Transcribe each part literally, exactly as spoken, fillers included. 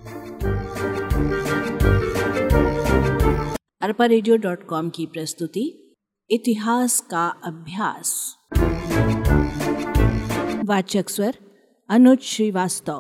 Arpa radio dot com की प्रस्तुति इतिहास का अभ्यास। वाचक स्वर अनुज श्रीवास्तव।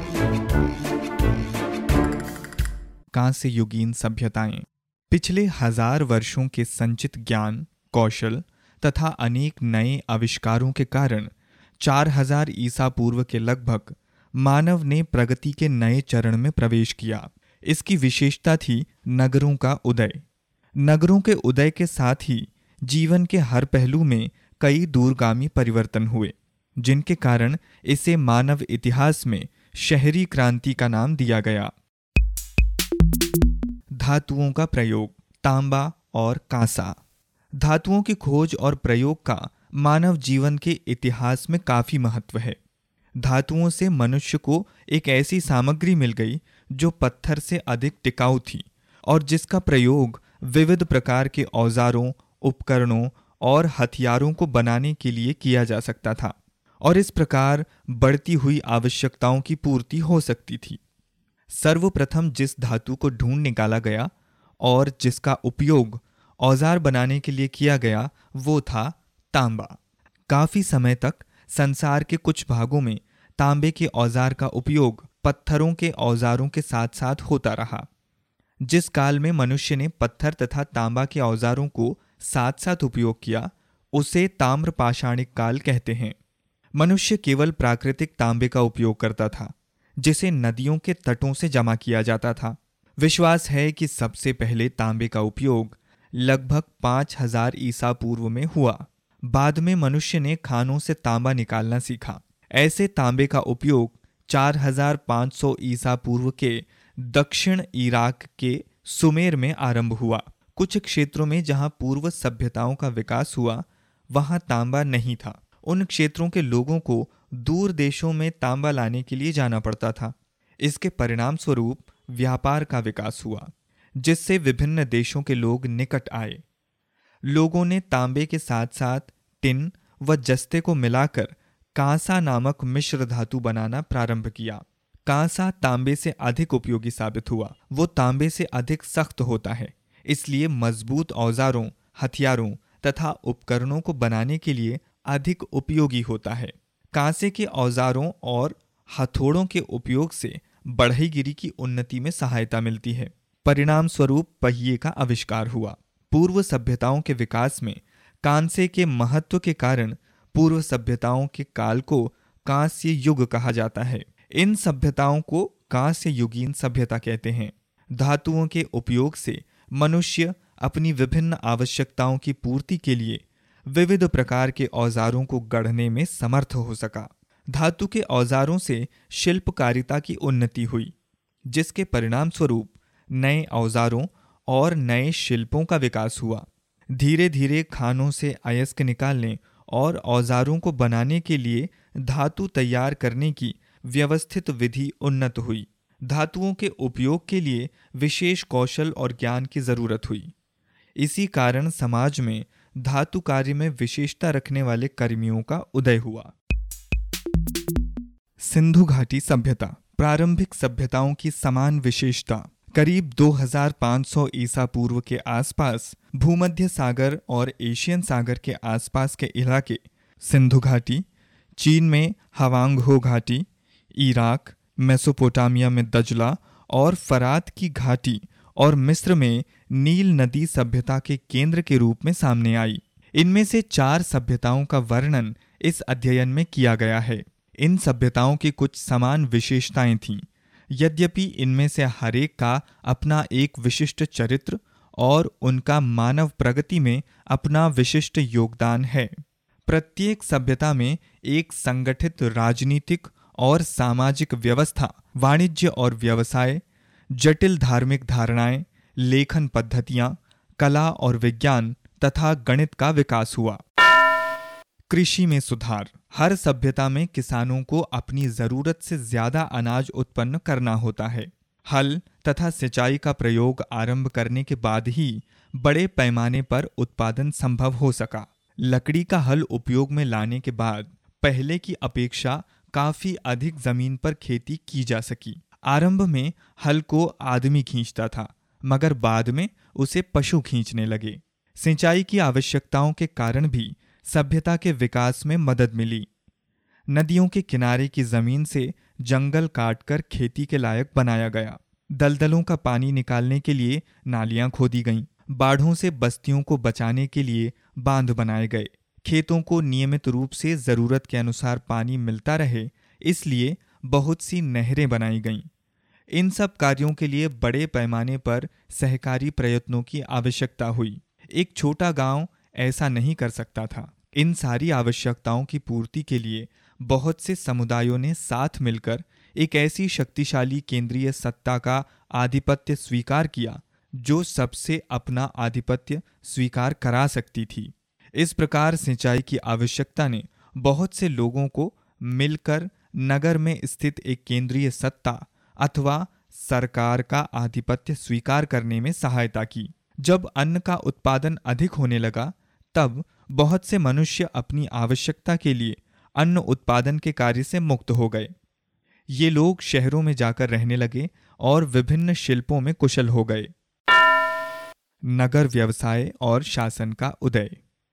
कांस्य युगीन सभ्यताएं पिछले हजार वर्षों के संचित ज्ञान, कौशल तथा अनेक नए आविष्कारों के कारण चार हजार ईसा पूर्व के लगभग मानव ने प्रगति के नए चरण में प्रवेश किया। इसकी विशेषता थी नगरों का उदय। नगरों के उदय के साथ ही जीवन के हर पहलू में कई दूरगामी परिवर्तन हुए, जिनके कारण इसे मानव इतिहास में शहरी क्रांति का नाम दिया गया। धातुओं का प्रयोग, तांबा और कांसा। धातुओं की खोज और प्रयोग का मानव जीवन के इतिहास में काफी महत्व है। धातुओं से मनुष्य को एक ऐसी सामग्री मिल गई जो पत्थर से अधिक टिकाऊ थी और जिसका प्रयोग विविध प्रकार के औजारों, उपकरणों और हथियारों को बनाने के लिए किया जा सकता था और इस प्रकार बढ़ती हुई आवश्यकताओं की पूर्ति हो सकती थी। सर्वप्रथम जिस धातु को ढूंढ निकाला गया और जिसका उपयोग औजार बनाने के लिए किया गया वो था तांबा। काफी समय तक संसार के कुछ भागों में तांबे के औजार का उपयोग पत्थरों के औजारों के साथ साथ होता रहा। जिस काल में मनुष्य ने पत्थर तथा तांबा के औजारों को साथ साथ उपयोग किया उसे ताम्र पाषाणिक काल कहते हैं। मनुष्य केवल प्राकृतिक तांबे का उपयोग करता था जिसे नदियों के तटों से जमा किया जाता था। विश्वास है कि सबसे पहले तांबे का उपयोग लगभग पांच हजार ईसा पूर्व में हुआ। बाद में मनुष्य ने खानों से तांबा निकालना सीखा। ऐसे तांबे का उपयोग चार हजार पाँच सौ ईसा पूर्व के दक्षिण इराक के सुमेर में आरंभ हुआ। कुछ क्षेत्रों में जहां पूर्व सभ्यताओं का विकास हुआ वहां तांबा नहीं था। उन क्षेत्रों के लोगों को दूर देशों में तांबा लाने के लिए जाना पड़ता था। इसके परिणाम स्वरूप व्यापार का विकास हुआ जिससे विभिन्न देशों के लोग निकट आए। लोगों ने तांबे के साथ साथ टिन व जस्ते को मिलाकर कांसा नामक मिश्र धातु बनाना प्रारंभ किया। कांसा तांबे से अधिक उपयोगी साबित हुआ। वो तांबे से अधिक सख्त होता है, इसलिए मजबूत औजारों, हथियारों तथा उपकरणों को बनाने के लिए अधिक उपयोगी होता है। कांसे के औजारों और हथौड़ों के उपयोग से बढ़ईगिरी की उन्नति में सहायता मिलती है। परिणाम स्वरूप पहिए का आविष्कार हुआ। पूर्व सभ्यताओं के विकास में कांसे के महत्व के कारण पूर्व सभ्यताओं के काल को कांस्य युग कहा जाता है। इन सभ्यताओं को कांस्य युगीन सभ्यता कहते हैं। धातुओं के उपयोग से मनुष्य अपनी विभिन्न आवश्यकताओं की पूर्ति के लिए विविध प्रकार के औजारों को गढ़ने में समर्थ हो सका। धातु के औजारों से शिल्पकारिता की उन्नति हुई जिसके परिणाम स्वरूप नए औजारों और नए शिल्पों का विकास हुआ। धीरे धीरे खानों से अयस्क निकालने और औजारों को बनाने के लिए धातु तैयार करने की व्यवस्थित विधि उन्नत हुई। धातुओं के उपयोग के लिए विशेष कौशल और ज्ञान की जरूरत हुई। इसी कारण समाज में धातु कार्य में विशेषता रखने वाले कर्मियों का उदय हुआ। सिंधु घाटी सभ्यता। प्रारंभिक सभ्यताओं की समान विशेषता। करीब दो हजार पाँच सौ ईसा पूर्व के आसपास भूमध्य सागर और एशियन सागर के आसपास के इलाके, सिंधु घाटी, चीन में हवांग-हो घाटी, इराक, मेसोपोटामिया में दजला और फरात की घाटी और मिस्र में नील नदी सभ्यता के केंद्र के रूप में सामने आई। इनमें से चार सभ्यताओं का वर्णन इस अध्ययन में किया गया है। इन सभ्यताओं की कुछ समान विशेषताएं थीं, यद्यपि इनमें से हरेक का अपना एक विशिष्ट चरित्र और उनका मानव प्रगति में अपना विशिष्ट योगदान है। प्रत्येक सभ्यता में एक संगठित राजनीतिक और सामाजिक व्यवस्था, वाणिज्य और व्यवसाय, जटिल धार्मिक धारणाएं, लेखन पद्धतियां, कला और विज्ञान तथा गणित का विकास हुआ। कृषि में सुधार। हर सभ्यता में किसानों को अपनी जरूरत से ज्यादा अनाज उत्पन्न करना होता है। हल तथा सिंचाई का प्रयोग आरंभ करने के बाद ही बड़े पैमाने पर उत्पादन संभव हो सका। लकड़ी का हल उपयोग में लाने के बाद पहले की अपेक्षा काफी अधिक जमीन पर खेती की जा सकी। आरंभ में हल को आदमी खींचता था, मगर बाद में उसे पशु खींचने लगे। सिंचाई की आवश्यकताओं के कारण भी सभ्यता के विकास में मदद मिली। नदियों के किनारे की जमीन से जंगल काटकर खेती के लायक बनाया गया। दलदलों का पानी निकालने के लिए नालियां खोदी गईं। बाढ़ों से बस्तियों को बचाने के लिए बांध बनाए गए। खेतों को नियमित रूप से जरूरत के अनुसार पानी मिलता रहे, इसलिए बहुत सी नहरें बनाई गईं। इन सब कार्यों के लिए बड़े पैमाने पर सहकारी प्रयत्नों की आवश्यकता हुई। एक छोटा गांव ऐसा नहीं कर सकता था। इन सारी आवश्यकताओं की पूर्ति के लिए बहुत से समुदायों ने साथ मिलकर एक ऐसी शक्तिशाली केंद्रीय सत्ता का आधिपत्य स्वीकार किया जो सबसे अपना आधिपत्य स्वीकार करा सकती थी। इस प्रकार सिंचाई की आवश्यकता ने बहुत से लोगों को मिलकर नगर में स्थित एक केंद्रीय सत्ता अथवा सरकार का आधिपत्य स्वीकार करने में सहायता की। जब अन्न का उत्पादन अधिक होने लगा, तब बहुत से मनुष्य अपनी आवश्यकता के लिए अन्न उत्पादन के कार्य से मुक्त हो गए। ये लोग शहरों में जाकर रहने लगे और विभिन्न शिल्पों में कुशल हो गए। नगर व्यवसाय और शासन का उदय।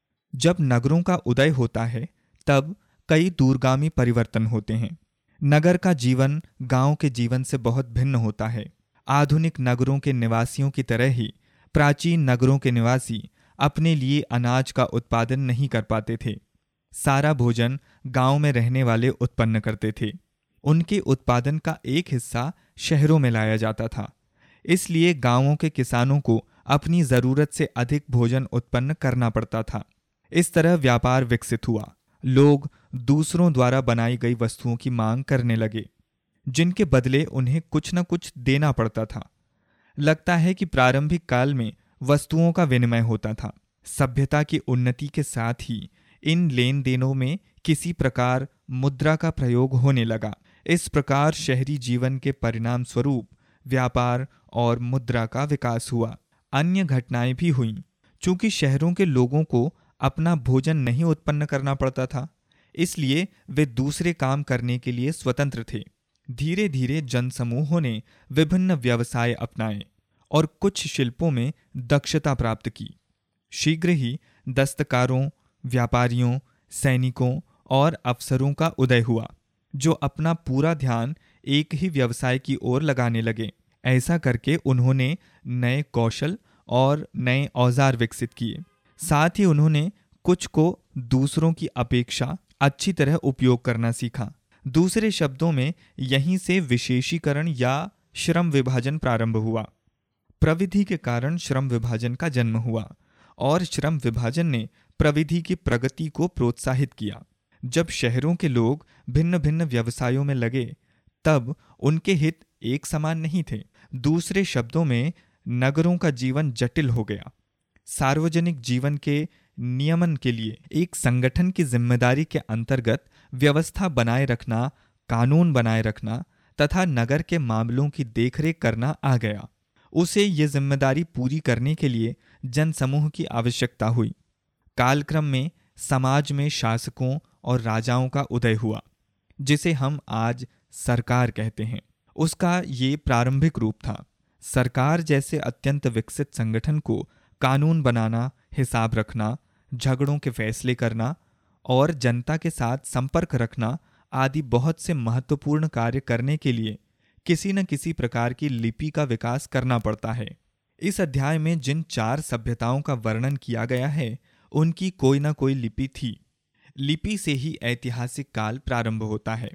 जब नगरों का उदय होता है, तब कई दूरगामी परिवर्तन होते हैं। नगर का जीवन गांव के जीवन से बहुत भिन्न होता है। आधुनिक नगरों के निवासियों की तरह ही प्राचीन नगरों के निवासी अपने लिए अनाज का उत्पादन नहीं कर पाते थे। सारा भोजन गांव में रहने वाले उत्पन्न करते थे। उनके उत्पादन का एक हिस्सा शहरों में लाया जाता था। इसलिए गांवों के किसानों को अपनी जरूरत से अधिक भोजन उत्पन्न करना पड़ता था। इस तरह व्यापार विकसित हुआ। लोग दूसरों द्वारा बनाई गई वस्तुओं की मांग करने लगे, जिनके बदले उन्हें कुछ न कुछ देना पड़ता था। लगता है कि प्रारंभिक काल में वस्तुओं का विनिमय होता था। सभ्यता की उन्नति के साथ ही इन लेन देनों में किसी प्रकार मुद्रा का प्रयोग होने लगा। इस प्रकार शहरी जीवन के परिणाम स्वरूप व्यापार और मुद्रा का विकास हुआ। अन्य घटनाएं भी हुईं। चूंकि शहरों के लोगों को अपना भोजन नहीं उत्पन्न करना पड़ता था, इसलिए वे दूसरे काम करने के लिए स्वतंत्र थे। धीरे धीरे जनसमूहों ने विभिन्न व्यवसाय अपनाए और कुछ शिल्पों में दक्षता प्राप्त की। शीघ्र ही दस्तकारों, व्यापारियों, सैनिकों और अफसरों का उदय हुआ, जो अपना पूरा ध्यान एक ही व्यवसाय की ओर लगाने लगे। ऐसा करके उन्होंने नए कौशल और नए औजार विकसित किए। साथ ही उन्होंने कुछ को दूसरों की अपेक्षा अच्छी तरह उपयोग करना सीखा। दूसरे शब्दों में यहीं से विशेषीकरण या श्रम विभाजन प्रारंभ हुआ। प्रविधि के कारण श्रम विभाजन का जन्म हुआ और श्रम विभाजन ने प्रविधि की प्रगति को प्रोत्साहित किया। जब शहरों के लोग भिन्न भिन्न व्यवसायों में लगे, तब उनके हित एक समान नहीं थे। दूसरे शब्दों में नगरों का जीवन जटिल हो गया। सार्वजनिक जीवन के नियमन के लिए एक संगठन की जिम्मेदारी के अंतर्गत व्यवस्था बनाए रखना, कानून बनाए रखना तथा नगर के मामलों की देखरेख करना आ गया। उसे ये जिम्मेदारी पूरी करने के लिए जनसमूह की आवश्यकता हुई। कालक्रम में समाज में शासकों और राजाओं का उदय हुआ, जिसे हम आज सरकार कहते हैं। उसका ये प्रारंभिक रूप था। सरकार जैसे अत्यंत विकसित संगठन को कानून बनाना, हिसाब रखना, झगड़ों के फैसले करना और जनता के साथ संपर्क रखना आदि बहुत से महत्वपूर्ण कार्य करने के लिए किसी न किसी प्रकार की लिपि का विकास करना पड़ता है। इस अध्याय में जिन चार सभ्यताओं का वर्णन किया गया है, उनकी कोई न कोई लिपि थी। लिपि से ही ऐतिहासिक काल प्रारंभ होता है।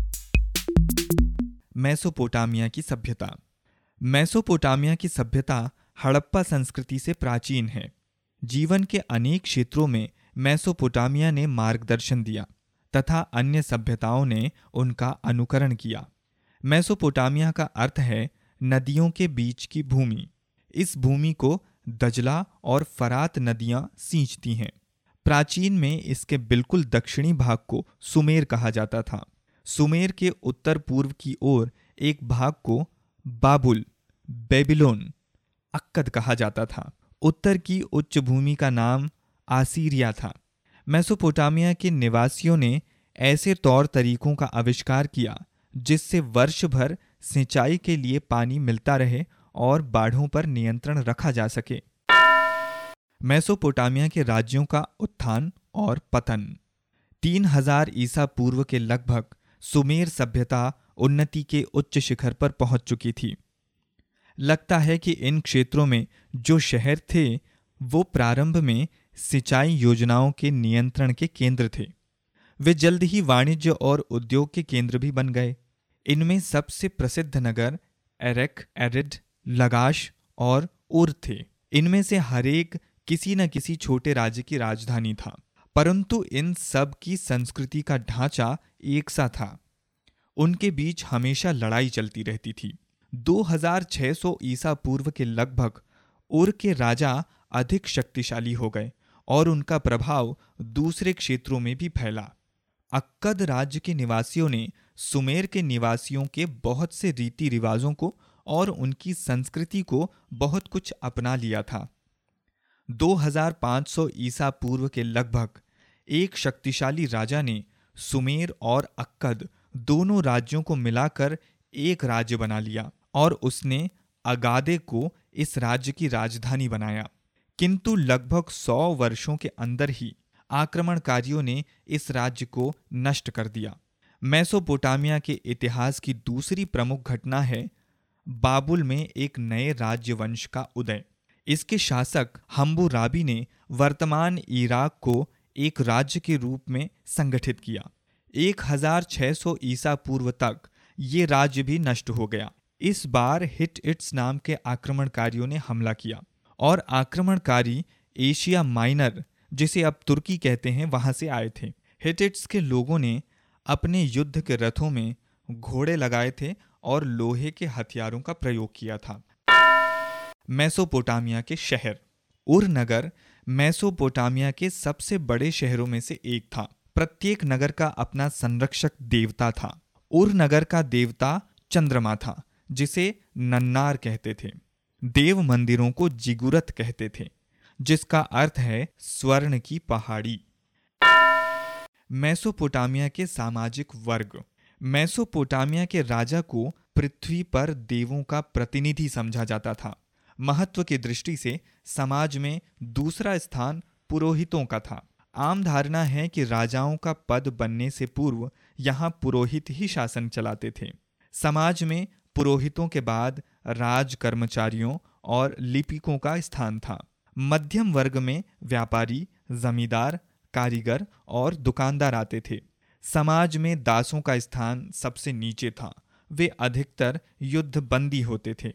मेसोपोटामिया की सभ्यता। मेसोपोटामिया की सभ्यता हड़प्पा संस्कृति से प्राचीन है। जीवन के अनेक क्षेत्रों में मेसोपोटामिया ने मार्गदर्शन दिया तथा अन्य सभ्यताओं ने उनका अनुकरण किया। मेसोपोटामिया का अर्थ है नदियों के बीच की भूमि। इस भूमि को दजला और फरात नदियां सींचती हैं। प्राचीन में इसके बिल्कुल दक्षिणी भाग को सुमेर कहा जाता था। सुमेर के उत्तर पूर्व की ओर एक भाग को बाबुल, बेबीलोन, अक्कद कहा जाता था। उत्तर की उच्च भूमि का नाम आसीरिया था। मेसोपोटामिया के निवासियों ने ऐसे तौर तरीकों का आविष्कार किया जिससे वर्ष भर सिंचाई के लिए पानी मिलता रहे और बाढ़ों पर नियंत्रण रखा जा सके। मेसोपोटामिया के राज्यों का उत्थान और पतन। तीन हजार ईसा पूर्व के लगभग सुमेर सभ्यता उन्नति के उच्च शिखर पर पहुंच चुकी थी। लगता है कि इन क्षेत्रों में जो शहर थे वो प्रारंभ में सिंचाई योजनाओं के नियंत्रण के केंद्र थे। वे जल्द ही वाणिज्य और उद्योग के केंद्र भी बन गए। इनमें सबसे प्रसिद्ध नगर एरेक, एरिड, लगाश और उर थे। इनमें से हरेक किसी न किसी छोटे राज्य की राजधानी था, परंतु इन सब की संस्कृति का ढांचा एक सा था। उनके बीच हमेशा लड़ाई चलती रहती थी। दो हजार छह सौ ईसा पूर्व के लगभग उर के राजा अधिक शक्तिशाली हो गए और उनका प्रभाव दूसरे क्षेत्रों में भी फैला। अक्कद राज्य के निवासियों ने सुमेर के निवासियों के बहुत से रीति रिवाजों को और उनकी संस्कृति को बहुत कुछ अपना लिया था। दो हजार पाँच सौ ईसा पूर्व के लगभग एक शक्तिशाली राजा ने सुमेर और अक्कद दोनों राज्यों को मिलाकर एक राज्य बना लिया और उसने अगादे को इस राज्य की राजधानी बनाया। किंतु लगभग सौ वर्षों के अंदर ही आक्रमणकारियों ने इस राज्य को नष्ट कर दिया। मेसोपोटामिया के इतिहास की दूसरी प्रमुख घटना है बाबुल में एक नए राज्य वंश का उदय। इसके शासक हम्मुराबी ने वर्तमान इराक को एक राज्य के रूप में संगठित किया। एक हजार छह सौ ईसा पूर्व तक ये राज्य भी नष्ट हो गया। इस बार हिटइट्स नाम के आक्रमणकारियों ने हमला किया और आक्रमणकारी एशिया माइनर, जिसे अब तुर्की कहते हैं, वहां से आए थे। हिटिट्स के लोगों ने अपने युद्ध के रथों में घोड़े लगाए थे और लोहे के हथियारों का प्रयोग किया था। मेसोपोटामिया के शहर। उर नगर मेसोपोटामिया के सबसे बड़े शहरों में से एक था। प्रत्येक नगर का अपना संरक्षक देवता था। उर नगर का देवता चंद्रमा था, जिसे नन्नार कहते थे। देव मंदिरों को जिगुरत कहते थे, जिसका अर्थ है स्वर्ण की पहाड़ी। मेसोपोटामिया के सामाजिक वर्ग। मेसोपोटामिया के राजा को पृथ्वी पर देवों का प्रतिनिधि समझा जाता था। महत्व की दृष्टि से समाज में दूसरा स्थान पुरोहितों का था। आम धारणा है कि राजाओं का पद बनने से पूर्व यहाँ पुरोहित ही शासन चलाते थे। समाज में पुरोहितों के बाद राज कर्मचारियों और लिपिकों का स्थान था। मध्यम वर्ग में व्यापारी, जमींदार, कारीगर और दुकानदार आते थे। समाज में दासों का स्थान सबसे नीचे था। वे अधिकतर युद्ध बंदी होते थे।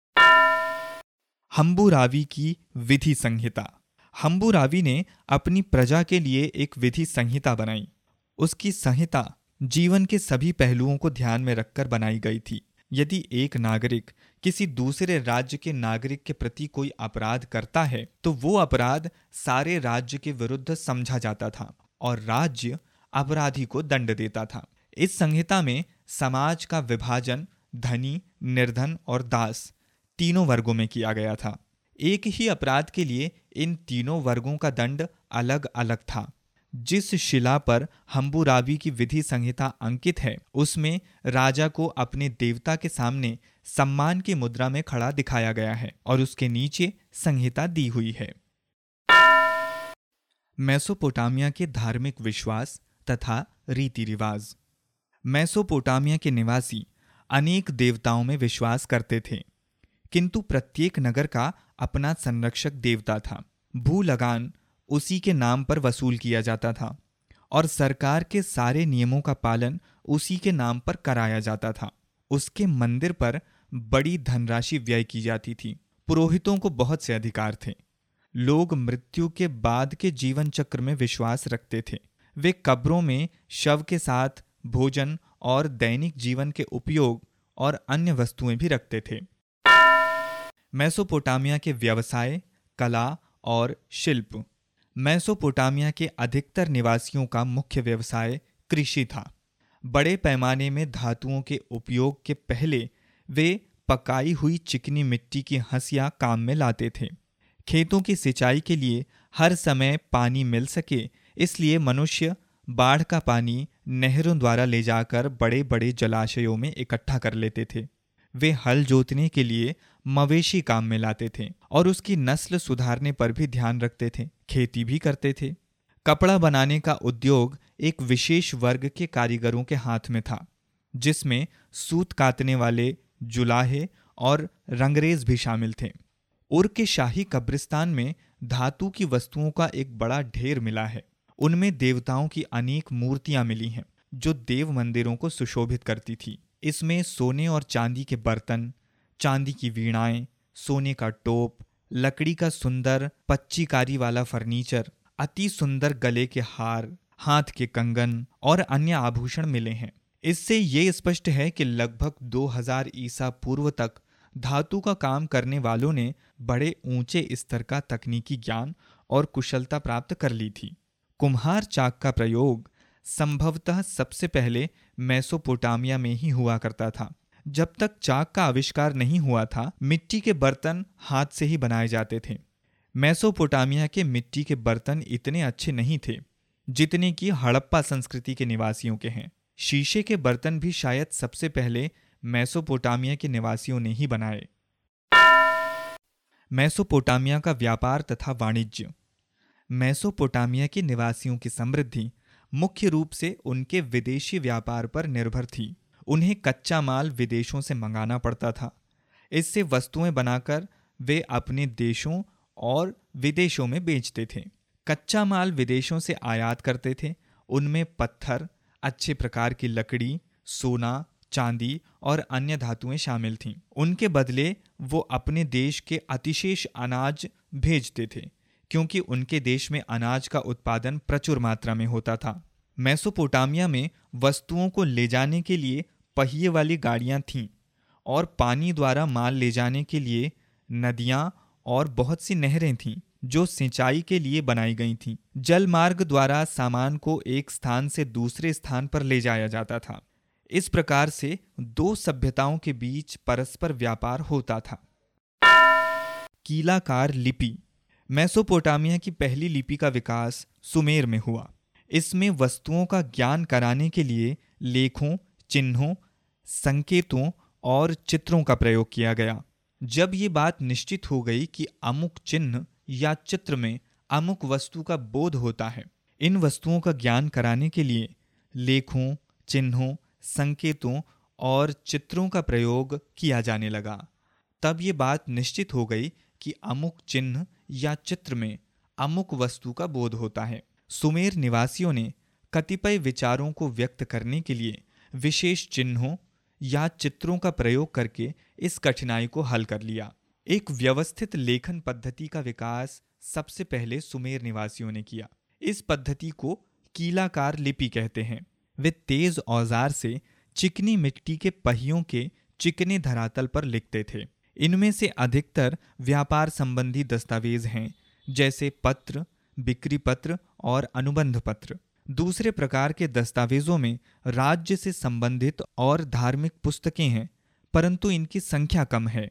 हम्मुराबी की विधि संहिता। हम्मुराबी ने अपनी प्रजा के लिए एक विधि संहिता बनाई। उसकी संहिता जीवन के सभी पहलुओं को ध्यान में रखकर बनाई गई थी। यदि एक नागरिक किसी दूसरे राज्य के नागरिक के प्रति कोई अपराध करता है तो वो अपराध सारे राज्य के विरुद्ध समझा जाता था और राज्य अपराधी को दंड देता था। इस संहिता में समाज का विभाजन धनी, निर्धन और दास तीनों वर्गों में किया गया था। एक ही अपराध के लिए इन तीनों वर्गों का दंड अलग अलग था। जिस शिला पर हम्मुराबी की विधि संहिता अंकित है उसमें राजा को अपने देवता के सामने सम्मान की मुद्रा में खड़ा दिखाया गया है और उसके नीचे संहिता दी हुई है। मेसोपोटामिया के धार्मिक विश्वास तथा रीति रिवाज। मेसोपोटामिया के निवासी अनेक देवताओं में विश्वास करते थे, किंतु प्रत्येक नगर का अपना संरक्षक देवता था। भू लगान उसी के नाम पर वसूल किया जाता था और सरकार के सारे नियमों का पालन उसी के नाम पर कराया जाता था। उसके मंदिर पर बड़ी धनराशि व्यय की जाती थी। पुरोहितों को बहुत से अधिकार थे। लोग मृत्यु के बाद के जीवन चक्र में विश्वास रखते थे। वे कब्रों में शव के साथ भोजन और दैनिक जीवन के उपयोग और अन्य वस्तुएं भी रखते थे। मेसोपोटामिया के व्यवसाय, कला और शिल्प। मेसोपोटामिया के अधिकतर निवासियों का मुख्य व्यवसाय कृषि था। बड़े पैमाने में धातुओं के उपयोग के पहले वे पकाई हुई चिकनी मिट्टी की हंसियां काम में लाते थे। खेतों की सिंचाई के लिए हर समय पानी मिल सके इसलिए मनुष्य बाढ़ का पानी नहरों द्वारा ले जाकर बड़े बड़े जलाशयों में इकट्ठा कर लेते थे। वे हल जोतने के लिए मवेशी काम में लाते थे और उसकी नस्ल सुधारने पर भी ध्यान रखते थे। खेती भी करते थे। कपड़ा बनाने का उद्योग एक विशेष वर्ग के कारीगरों के हाथ में था, जिसमें सूत काटने वाले, जुलाहे और रंगरेज भी शामिल थे। उर के शाही कब्रिस्तान में धातु की वस्तुओं का एक बड़ा ढेर मिला है। उनमें देवताओं की अनेक मूर्तियां मिली हैं, जो देव मंदिरों को सुशोभित करती थी। इसमें सोने और चांदी के बर्तन, चांदी की वीणाएं, सोने का टोप, लकड़ी का सुंदर पच्चीकारी वाला फर्नीचर, अति सुंदर गले के हार, हाथ के कंगन और अन्य आभूषण मिले हैं। इससे ये स्पष्ट है कि लगभग दो हज़ार ईसा पूर्व तक धातु का काम करने वालों ने बड़े ऊंचे स्तर का तकनीकी ज्ञान और कुशलता प्राप्त कर ली थी। कुम्हार चाक का प्रयोग संभवतः सबसे पहले मेसोपोटामिया में ही हुआ करता था। जब तक चाक का आविष्कार नहीं हुआ था, मिट्टी के बर्तन हाथ से ही बनाए जाते थे। मेसोपोटामिया के मिट्टी के बर्तन इतने अच्छे नहीं थे जितने कि हड़प्पा संस्कृति के निवासियों के हैं। शीशे के बर्तन भी शायद सबसे पहले मेसोपोटामिया के निवासियों ने ही बनाए। मेसोपोटामिया का व्यापार तथा वाणिज्य। मेसोपोटामिया के निवासियों की समृद्धि मुख्य रूप से उनके विदेशी व्यापार पर निर्भर थी। उन्हें कच्चा माल विदेशों से मंगाना पड़ता था। इससे वस्तुएं बनाकर वे अपने देशों और विदेशों में बेचते थे। कच्चा माल विदेशों से आयात करते थे। उनमें पत्थर, अच्छे प्रकार की लकड़ी, सोना, चांदी और अन्य धातुएं शामिल थीं। उनके बदले वो अपने देश के अतिशेष अनाज भेजते थे, क्योंकि उनके देश में अनाज का उत्पादन प्रचुर मात्रा में होता था। मेसोपोटामिया में वस्तुओं को ले जाने के लिए पहिए वाली गाड़ियां थीं और पानी द्वारा माल ले जाने के लिए नदियां और बहुत सी नहरें थीं, जो सिंचाई के लिए बनाई गई थीं। जल मार्ग द्वारा सामान को एक स्थान से दूसरे स्थान पर ले जाया जाता था। इस प्रकार से दो सभ्यताओं के बीच परस्पर व्यापार होता था। कीलाकार लिपि। मेसोपोटामिया की पहली लिपि का विकास सुमेर में हुआ। इसमें वस्तुओं का ज्ञान कराने के लिए लेखों, चिन्हों, संकेतों और चित्रों का प्रयोग किया गया। जब ये बात निश्चित हो गई कि अमुक चिन्ह या चित्र में अमुक वस्तु का बोध होता है, इन वस्तुओं का ज्ञान कराने के लिए लेखों, चिन्हों, संकेतों और चित्रों का प्रयोग किया जाने लगा। तब ये बात निश्चित हो गई कि अमुक चिन्ह या चित्र में अमुक वस्तु का बोध होता है। सुमेर निवासियों ने कतिपय विचारों को व्यक्त करने के लिए विशेष चिन्हों या चित्रों का प्रयोग करके इस कठिनाई को हल कर लिया। एक व्यवस्थित लेखन पद्धति का विकास सबसे पहले सुमेर निवासियों ने किया। इस पद्धति को कीलाकार लिपि कहते हैं। वे तेज औजार से चिकनी मिट्टी के पहियों के चिकने धरातल पर लिखते थे। इनमें से अधिकतर व्यापार संबंधी दस्तावेज हैं, जैसे पत्र, बिक्री पत्र और अनुबंध पत्र। दूसरे प्रकार के दस्तावेजों में राज्य से संबंधित और धार्मिक पुस्तकें हैं, परंतु इनकी संख्या कम है।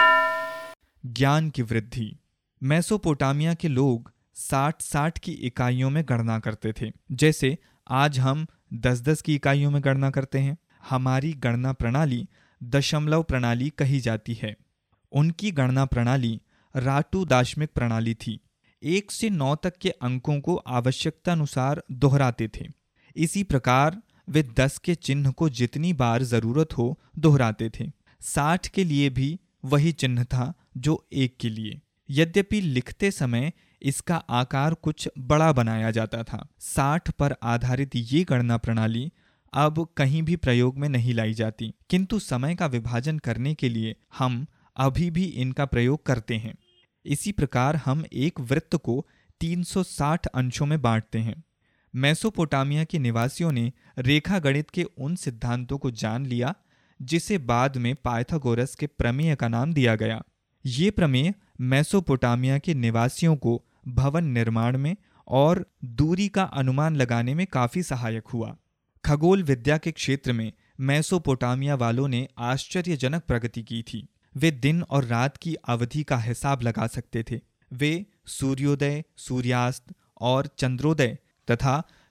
ज्ञान की वृद्धि। मेसोपोटामिया के लोग साठ साठ की इकाइयों में गणना करते थे, जैसे आज हम दस दस की इकाइयों में गणना करते हैं। हमारी गणना प्रणाली दशमलव प्रणाली कही जाती है। उनकी गणना प्रणाली राटू दाशमिक प्रणाली थी। एक से नौ तक के अंकों को आवश्यकतानुसार दोहराते थे। इसी प्रकार वे दस के चिन्ह को जितनी बार जरूरत हो दोहराते थे। साठ के लिए भी वही चिन्ह था जो एक के लिए। यद्यपि लिखते समय इसका आकार कुछ बड़ा बनाया जाता था। साठ पर आधारित ये गणना प्रणाली अब कहीं भी प्रयोग में नहीं लाई जाती, किंतु समय का विभाजन करने के लिए हम अभी भी इनका प्रयोग करते हैं। इसी प्रकार हम एक वृत्त को तीन सौ साठ अंशों में बांटते हैं। मेसोपोटामिया के निवासियों ने रेखा गणित के उन सिद्धांतों को जान लिया जिसे बाद में पाइथागोरस के प्रमेय का नाम दिया गया। ये प्रमेय मेसोपोटामिया के निवासियों को भवन निर्माण में और दूरी का अनुमान लगाने में काफी सहायक हुआ। खगोल विद्या के क्षेत्र में मेसोपोटामिया वालों ने आश्चर्यजनक प्रगति की थी। वे दिन और रात की अवधि का हिसाब लगा सकते थे। वे सूर्योदय, सूर्यास्त और चंद्रोदय तथा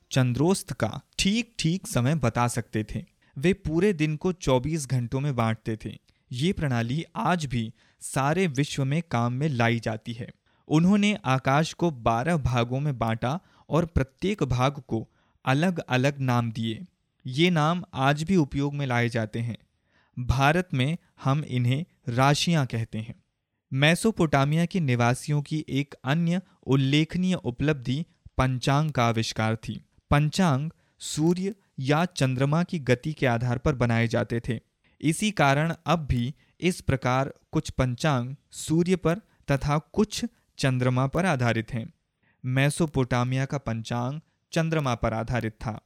चंद्रोस्त का ठीक ठीक समय बता सकते थे। वे पूरे दिन को चौबीस घंटों में बांटते थे। ये प्रणाली आज भी सारे विश्व में काम में लाई जाती है। उन्होंने आकाश को बारह भागों में बांटा और प्रत्येक भाग को अलग अलग नाम दिए। ये नाम आज भी उपयोग में लाए जाते हैं। भारत में हम इन्हें राशियां कहते हैं। मेसोपोटामिया के निवासियों की एक अन्य उल्लेखनीय उपलब्धि पंचांग का आविष्कार थी। पंचांग सूर्य या चंद्रमा की गति के आधार पर बनाए जाते थे। इसी कारण अब भी इस प्रकार कुछ पंचांग सूर्य पर तथा कुछ चंद्रमा पर आधारित हैं। मेसोपोटामिया का पंचांग चंद्रमा पर आधारित था।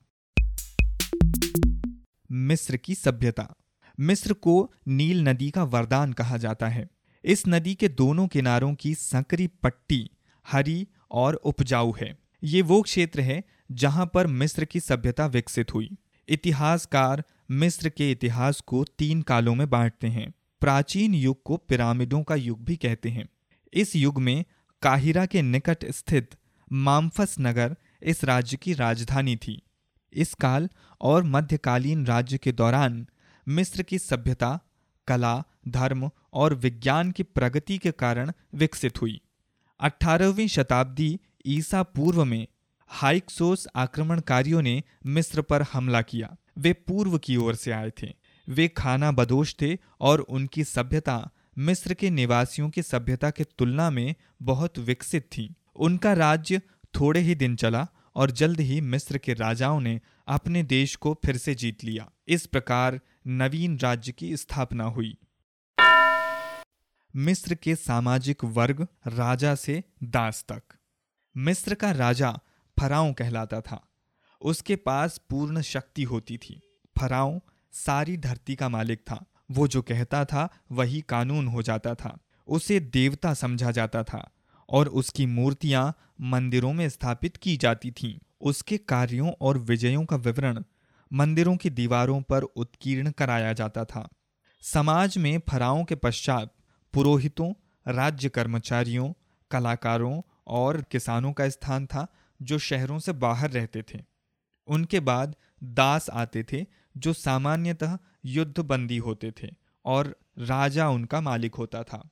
मिस्र की सभ्यता। मिस्र को नील नदी का वरदान कहा जाता है। इस नदी के दोनों किनारों की संकरी पट्टी हरी और उपजाऊ है। ये वो क्षेत्र है जहां पर मिस्र की सभ्यता विकसित हुई। इतिहासकार मिस्र के इतिहास को तीन कालों में बांटते हैं। प्राचीन युग को पिरामिडों का युग भी कहते हैं। इस युग में काहिरा के निकट स्थित माम्फस नगर इस राज्य की राजधानी थी। इस काल और मध्यकालीन राज्य के दौरान मिस्र की सभ्यता कला, धर्म और विज्ञान की प्रगति के कारण विकसित हुई। अठारहवीं शताब्दी ईसा पूर्व में हाइक्सोस आक्रमणकारियों ने मिस्र पर हमला किया। वे पूर्व की ओर से आए थे। वे खाना बदोश थे और उनकी सभ्यता मिस्र के निवासियों की सभ्यता की तुलना में बहुत विकसित थी। उनका राज्य थोड़े ही दिन चला और जल्द ही मिस्र के राजाओं ने अपने देश को फिर से जीत लिया। इस प्रकार नवीन राज्य की स्थापना हुई। मिस्र के सामाजिक वर्ग राजा से दास तक। मिस्र का राजा फराओं कहलाता था। उसके पास पूर्ण शक्ति होती थी। फराओं सारी धरती का मालिक था। वो जो कहता था वही कानून हो जाता था। उसे देवता समझा जाता था और उसकी मूर्तियां मंदिरों में स्थापित की जाती थीं। उसके कार्यों और विजयों का विवरण मंदिरों की दीवारों पर उत्कीर्ण कराया जाता था। समाज में फराओं के पश्चात पुरोहितों, राज्य कर्मचारियों, कलाकारों और किसानों का स्थान था जो शहरों से बाहर रहते थे। उनके बाद दास आते थे जो सामान्यतः युद्धबंदी होते थे और राजा उनका मालिक होता था।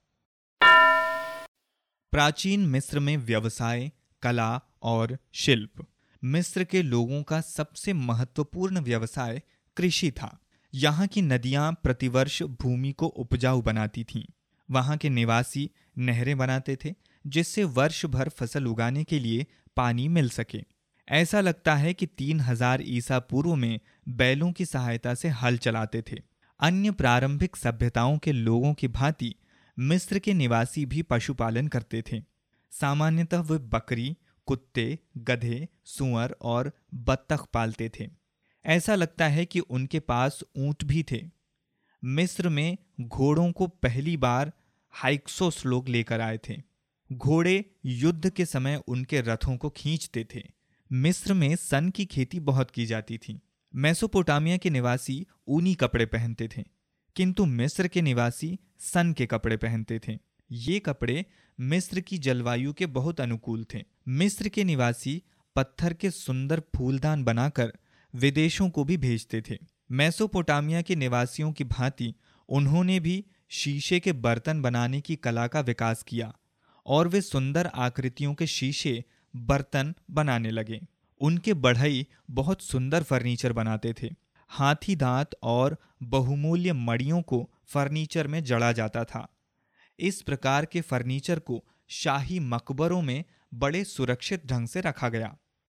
प्राचीन मिस्र में व्यवसाय, कला और शिल्प। मिस्र के लोगों का सबसे महत्वपूर्ण व्यवसाय कृषि था। यहाँ की नदियाँ प्रतिवर्ष भूमि को उपजाऊ बनाती थीं। वहाँ के निवासी नहरें बनाते थे जिससे वर्ष भर फसल उगाने के लिए पानी मिल सके। ऐसा लगता है कि तीन हजार ईसा पूर्व में बैलों की सहायता से हल चलाते थे। अन्य प्रारंभिक सभ्यताओं के लोगों की भांति मिस्र के निवासी भी पशुपालन करते थे। सामान्यतः वे बकरी, कुत्ते, गधे, सूअर और बत्तख पालते थे। ऐसा लगता है कि उनके पास ऊंट भी थे। मिस्र में घोड़ों को पहली बार हाइक्सोस लोग लेकर आए थे। घोड़े युद्ध के समय उनके रथों को खींचते थे। मिस्र में सन की खेती बहुत की जाती थी। मेसोपोटामिया के निवासी ऊनी कपड़े पहनते थे, किंतु मिस्र के निवासी सन के कपड़े पहनते थे। ये कपड़े मिस्र की जलवायु के बहुत अनुकूल थे। मिस्र के निवासी पत्थर के सुंदर फूलदान बनाकर विदेशों को भी भेजते थे। मेसोपोटामिया के निवासियों की भांति उन्होंने भी शीशे के बर्तन बनाने की कला का विकास किया और वे सुंदर आकृतियों के शीशे बर्तन बनाने लगे। उनके बढ़ई बहुत सुंदर फर्नीचर बनाते थे। हाथी दांत और बहुमूल्य मड़ियों को फर्नीचर में जड़ा जाता था। इस प्रकार के फर्नीचर को शाही मकबरों में बड़े सुरक्षित ढंग से रखा गया।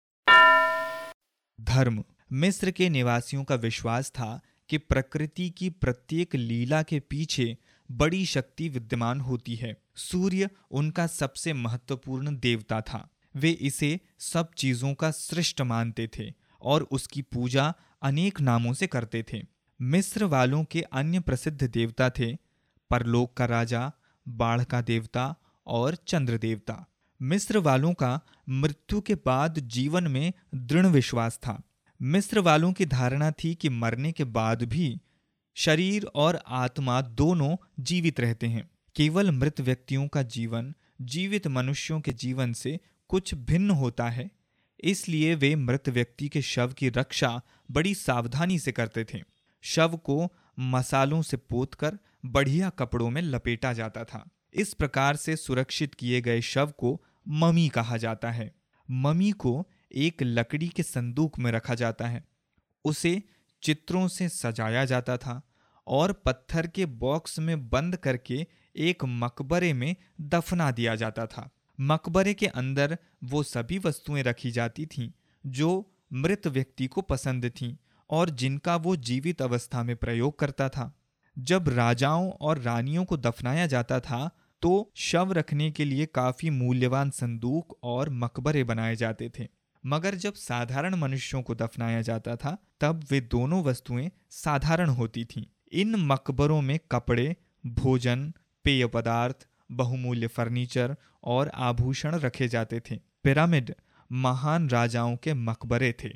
धर्म। मिस्र के निवासियों का विश्वास था कि प्रकृति की प्रत्येक लीला के पीछे बड़ी शक्ति विद्यमान होती है। सूर्य उनका सबसे महत्वपूर्ण देवता था। वे इसे सब चीजों का सृष्ट मानते थे और उसकी पूजा अनेक नामों से करते थे। मिस्र वालों के अन्य प्रसिद्ध देवता थे परलोक का राजा, बाढ़ का देवता और चंद्र देवता। मिस्र वालों का मृत्यु के बाद जीवन में दृढ़ विश्वास था। मिस्र वालों की धारणा थी कि मरने के बाद भी शरीर और आत्मा दोनों जीवित रहते हैं। केवल मृत व्यक्तियों का जीवन जीवित मनुष्यों के जीवन से कुछ भिन्न होता है, इसलिए वे मृत व्यक्ति के शव की रक्षा बड़ी सावधानी से करते थे। शव को मसालों से पोतकर बढ़िया कपड़ों में लपेटा जाता था। इस प्रकार से सुरक्षित किए गए शव को ममी कहा जाता है। ममी को एक लकड़ी के संदूक में रखा जाता है, उसे चित्रों से सजाया जाता था और पत्थर के बॉक्स में बंद करके एक मकबरे में दफना दिया जाता था। मकबरे के अंदर वो सभी वस्तुएं रखी जाती थीं जो मृत व्यक्ति को पसंद थीं और जिनका वो जीवित अवस्था में प्रयोग करता था। जब राजाओं और रानियों को दफनाया जाता था तो शव रखने के लिए काफी मूल्यवान संदूक और मकबरे बनाए जाते थे, मगर जब साधारण मनुष्यों को दफनाया जाता था तब वे दोनों वस्तुएं साधारण होती थीं। इन मकबरों में कपड़े, भोजन, पेय पदार्थ, बहुमूल्य फर्नीचर और आभूषण रखे जाते थे। पिरामिड महान राजाओं के मकबरे थे।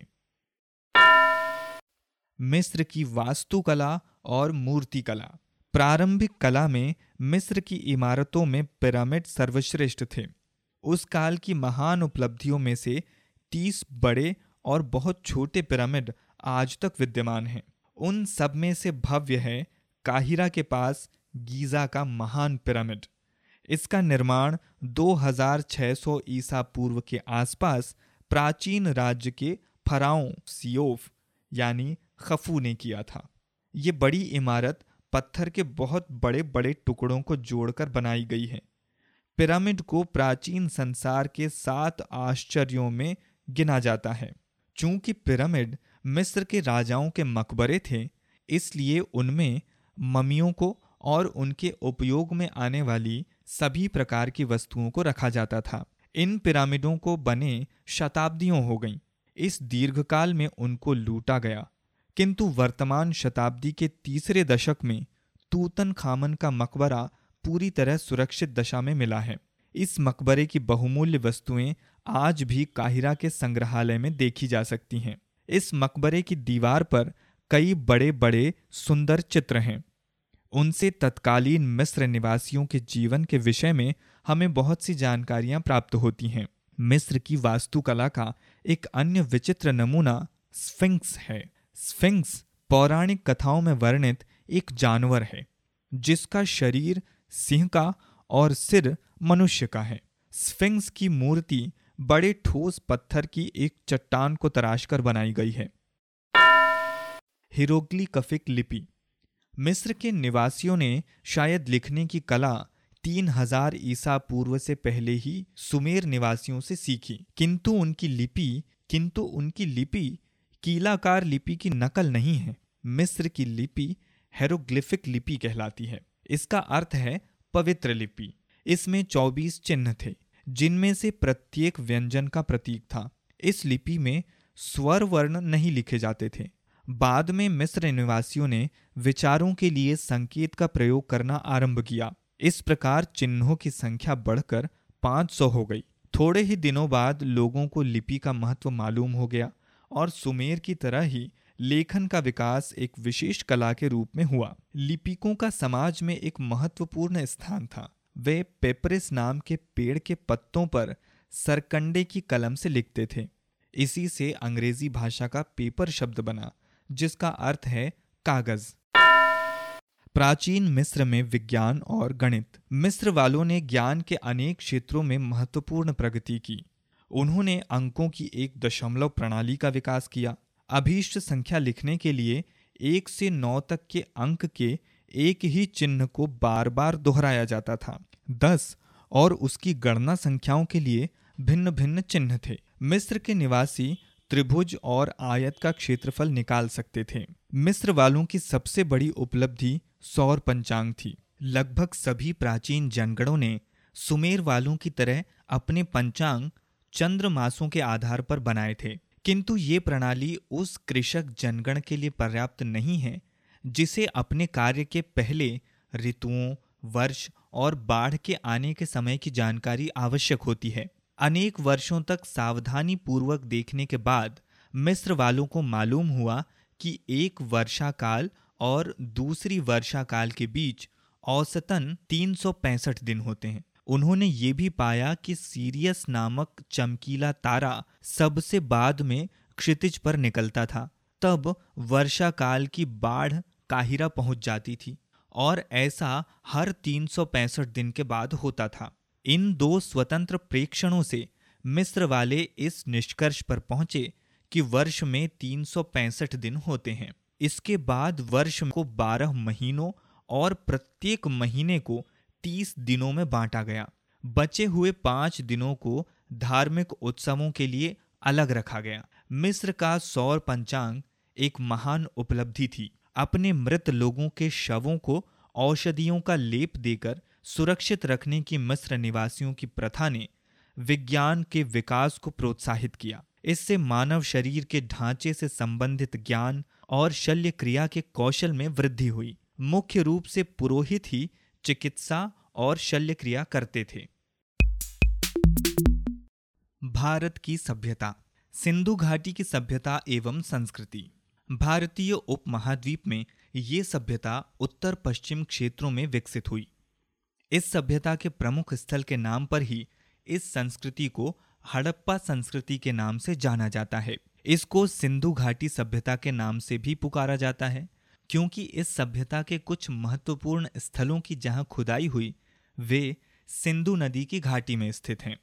मिस्र की वास्तुकला और मूर्तिकला। प्रारंभिक कला में मिस्र की इमारतों में पिरामिड सर्वश्रेष्ठ थे। उस काल की महान उपलब्धियों में से तीस बड़े और बहुत छोटे पिरामिड आज तक विद्यमान हैं। उन सब में से भव्य है काहिरा के पास गीजा का महान पिरामिड। इसका निर्माण दो हज़ार छह सौ ईसा पूर्व के आसपास प्राचीन राज्य के फराओं सियोफ यानी खफू ने किया था। ये बड़ी इमारत पत्थर के बहुत बड़े बड़े टुकड़ों को जोड़कर बनाई गई है। पिरामिड को प्राचीन संसार के सात आश्चर्यों में गिना जाता है। चूंकि पिरामिड मिस्र के राजाओं के मकबरे थे, इसलिए उनमें ममियों को और उनके उपयोग में आने वाली सभी प्रकार की वस्तुओं को रखा जाता था। इन पिरामिडों को बने शताब्दियों हो गईं। इस दीर्घकाल में उनको लूटा गया, किंतु वर्तमान शताब्दी के तीसरे दशक में तूतनखामन का मकबरा पूरी तरह सुरक्षित दशा में मिला है। इस मकबरे की बहुमूल्य वस्तुएं आज भी काहिरा के संग्रहालय में देखी जा सकती हैं। इस मकबरे की दीवार पर कई बड़े बड़े सुंदर चित्र हैं। उनसे तत्कालीन मिस्र निवासियों के जीवन के विषय में हमें बहुत सी जानकारियां प्राप्त होती हैं। मिस्र की वास्तुकला का एक अन्य विचित्र नमूना स्फिंक्स है। स्फिंक्स पौराणिक कथाओं में वर्णित एक जानवर है जिसका शरीर सिंह का और सिर मनुष्य का है। स्फिंक्स की मूर्ति बड़े ठोस पत्थर की एक चट्टान को तराशकर बनाई गई है। हिरोग्लिफिक लिपि। मिस्र के निवासियों ने शायद लिखने की कला तीन हजार ईसा पूर्व से पहले ही सुमेर निवासियों से सीखी, किंतु उनकी लिपि किंतु उनकी लिपि कीलाकार लिपि की नकल नहीं है। मिस्र की लिपि हेरोग्लिफिक लिपि कहलाती है। इसका अर्थ है पवित्र लिपि। इसमें चौबीस चिन्ह थे जिनमें से प्रत्येक व्यंजन का प्रतीक था। इस लिपि में स्वर वर्ण नहीं लिखे जाते थे। बाद में मिस्र निवासियों ने विचारों के लिए संकेत का प्रयोग करना आरंभ किया। इस प्रकार चिन्हों की संख्या बढ़कर पाँच सौ हो गई। थोड़े ही दिनों बाद लोगों को लिपि का महत्व मालूम हो गया और सुमेर की तरह ही लेखन का विकास एक विशेष कला के रूप में हुआ। लिपिकों का समाज में एक महत्वपूर्ण स्थान था। वे पेपरिस नाम के पेड़ के पत्तों पर सरकंडे की कलम से लिखते थे। इसी से अंग्रेजी भाषा का पेपर शब्द बना, जिसका अर्थ है कागज। प्राचीन मिस्र में विज्ञान और गणित। मिस्र वालों ने ज्ञान के अनेक क्षेत्रों में महत्वपूर्ण प्रगति की। उन्होंने अंकों की एक दशमलव प्रणाली का विकास किया। अभीष्ट संख्या लिखने के लिए एक से नौ तक के अंक के एक ही चिन्ह को बार बार दोहराया जाता था। दस और उसकी गणना संख्याओं के लिए भिन्न भिन्न चिन्ह थे। मिस्र के निवासी त्रिभुज और आयत का क्षेत्रफल निकाल सकते थे। मिस्र वालों की सबसे बड़ी उपलब्धि सौर पंचांग थी। लगभग सभी प्राचीन जनगणों ने सुमेर वालों की तरह अपने पंचांग चंद्र मासों के आधार पर बनाए थे, किंतु ये प्रणाली उस कृषक जनगण के लिए पर्याप्त नहीं है जिसे अपने कार्य के पहले ऋतुओं, वर्ष और बाढ़ के आने के समय की जानकारी आवश्यक होती है। अनेक वर्षों तक सावधानी पूर्वक देखने के बाद मिस्र वालों को मालूम हुआ कि एक वर्षा काल और दूसरी वर्षा काल के बीच औसतन तीन सौ पैंसठ दिन होते हैं। उन्होंने ये भी पाया कि सीरियस नामक चमकीला तारा सबसे बाद में क्षितिज पर निकलता था। तब वर्षा काल की बाढ़ काहिरा पहुंच जाती थी और ऐसा हर तीन सौ पैंसठ दिन के बाद होता था। इन दो स्वतंत्र प्रेक्षणों से मिस्र वाले इस निष्कर्ष पर पहुंचे कि वर्ष में तीन सौ पैंसठ दिन होते हैं। इसके बाद वर्ष को बारह महीनों और प्रत्येक महीने को तीस दिनों में बांटा गया। बचे हुए पांच दिनों को धार्मिक उत्सवों के लिए अलग रखा गया। मिस्र का सौर पंचांग एक महान उपलब्धि थी। अपने मृत लोगों के शवों को औषधियों का लेप देकर सुरक्षित रखने की मिस्र निवासियों की प्रथा ने विज्ञान के विकास को प्रोत्साहित किया। इससे मानव शरीर के ढांचे से संबंधित ज्ञान और शल्य क्रिया के कौशल में वृद्धि हुई। मुख्य रूप से पुरोहित ही चिकित्सा और शल्य क्रिया करते थे। भारत की सभ्यता, सिंधु घाटी की सभ्यता एवं संस्कृति। भारतीय उपमहाद्वीप में ये सभ्यता उत्तर पश्चिम क्षेत्रों में विकसित हुई। इस सभ्यता के प्रमुख स्थल के नाम पर ही इस संस्कृति को हड़प्पा संस्कृति के नाम से जाना जाता है। इसको सिंधु घाटी सभ्यता के नाम से भी पुकारा जाता है क्योंकि इस सभ्यता के कुछ महत्वपूर्ण स्थलों की जहां खुदाई हुई वे सिंधु नदी की घाटी में स्थित हैं।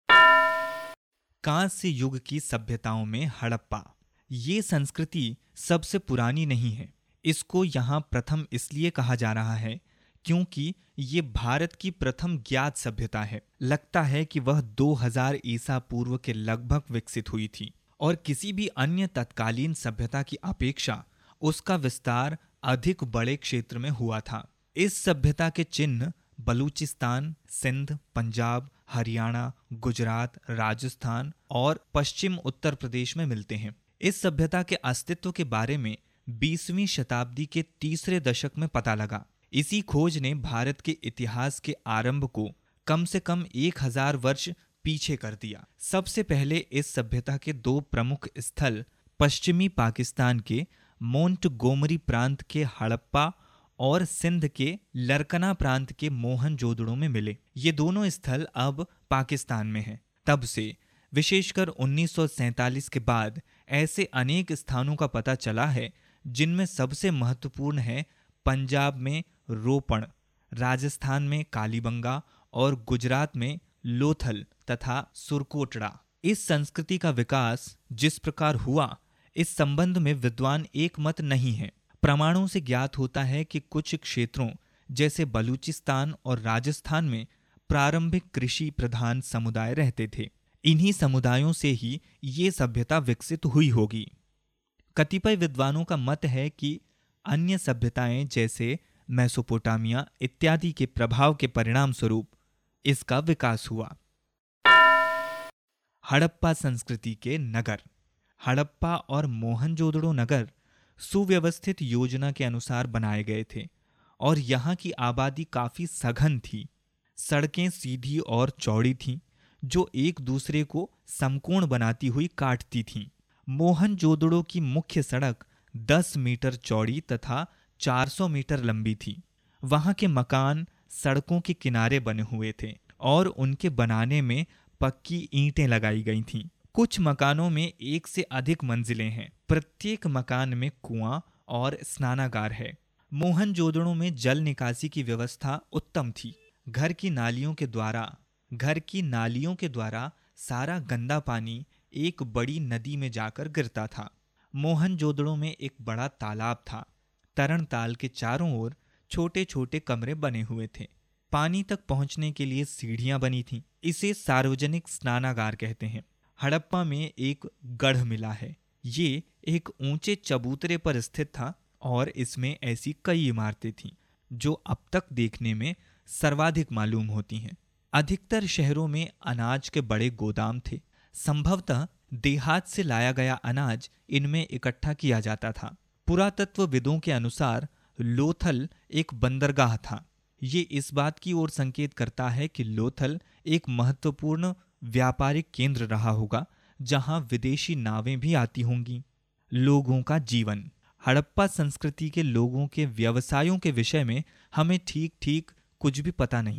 कांस्य युग की सभ्यताओं में हड़प्पा ये संस्कृति सबसे पुरानी नहीं है। इसको यहाँ प्रथम इसलिए कहा जा रहा है क्योंकि ये भारत की प्रथम ज्ञात सभ्यता है। लगता है कि वह दो हज़ार ईसा पूर्व के लगभग विकसित हुई थी और किसी भी अन्य तत्कालीन सभ्यता की अपेक्षा उसका विस्तार अधिक बड़े क्षेत्र में हुआ था। इस सभ्यता के चिन्ह बलूचिस्तान, सिंध, पंजाब, हरियाणा, गुजरात, राजस्थान और पश्चिम उत्तर प्रदेश में मिलते हैं। इस सभ्यता के अस्तित्व के बारे में बीसवीं शताब्दी के तीसरे दशक में पता लगा। इसी खोज ने भारत के इतिहास के आरंभ को कम से कम एक हजार वर्ष पीछे कर दिया। सबसे पहले इस सभ्यता के दो प्रमुख स्थल पश्चिमी पाकिस्तान के मोंटगोमरी प्रांत के हड़प्पा और सिंध के लरकना प्रांत के मोहनजोदड़ो में मिले। ये दोनों स्थल अब पाकिस्तान में हैं। तब से विशेषकर उन्नीस सौ सैंतालीस के बाद ऐसे अनेक स्थानों का पता चला है जिनमें सबसे महत्वपूर्ण है पंजाब में रोपण, राजस्थान में कालीबंगा और गुजरात में लोथल तथा सुरकोटड़ा। इस संस्कृति का विकास जिस प्रकार हुआ इस संबंध में विद्वान एक मत नहीं है। प्रमाणों से ज्ञात होता है कि कुछ क्षेत्रों जैसे बलूचिस्तान और राजस्थान में प्रारंभिक कृषि प्रधान समुदाय रहते थे। इन्हीं समुदायों से ही ये सभ्यता विकसित हुई होगी। कतिपय विद्वानों का मत है कि अन्य सभ्यताएं जैसे मेसोपोटामिया इत्यादि के प्रभाव के परिणाम स्वरूप इसका विकास हुआ। हड़प्पा संस्कृति के नगर। हड़प्पा और मोहनजोदड़ो नगर सुव्यवस्थित योजना के अनुसार बनाए गए थे और यहाँ की आबादी काफी सघन थी। सड़कें सीधी और चौड़ी थीं जो एक दूसरे को समकोण बनाती हुई काटती थीं। मोहनजोदड़ो की मुख्य सड़क दस मीटर चौड़ी तथा चार सौ मीटर लंबी थी। वहाँ के मकान सड़कों के किनारे बने हुए थे और उनके बनाने में पक्की ईंटें लगाई गई थीं। कुछ मकानों में एक से अधिक मंजिलें हैं। प्रत्येक मकान में कुआं और स्नानागार है। मोहनजोदड़ो में जल निकासी की व्यवस्था उत्तम थी। घर की नालियों के द्वारा घर की नालियों के द्वारा सारा गंदा पानी एक बड़ी नदी में जाकर गिरता था। मोहनजोदड़ो में एक बड़ा तालाब था। तरण ताल के चारों ओर छोटे छोटे कमरे बने हुए थे। पानी तक पहुंचने के लिए सीढ़ियां बनी थीं। इसे सार्वजनिक स्नानागार कहते हैं। हड़प्पा में एक गढ़ मिला है। ये एक ऊंचे चबूतरे पर स्थित था और इसमें ऐसी कई इमारतें थीं जो अब तक देखने में सर्वाधिक मालूम होती हैं। अधिकतर शहरों में अनाज के बड़े गोदाम थे। संभवतः देहात से लाया गया अनाज इनमें इकट्ठा किया जाता था। पुरातत्वविदों के अनुसार लोथल एक बंदरगाह था। ये इस बात की ओर संकेत करता है कि लोथल एक महत्वपूर्ण व्यापारिक केंद्र रहा होगा जहां विदेशी नावें भी आती होंगी। लोगों का जीवन। हड़प्पा संस्कृति के लोगों के व्यवसायों के विषय में हमें ठीक ठीक कुछ भी पता नहीं है।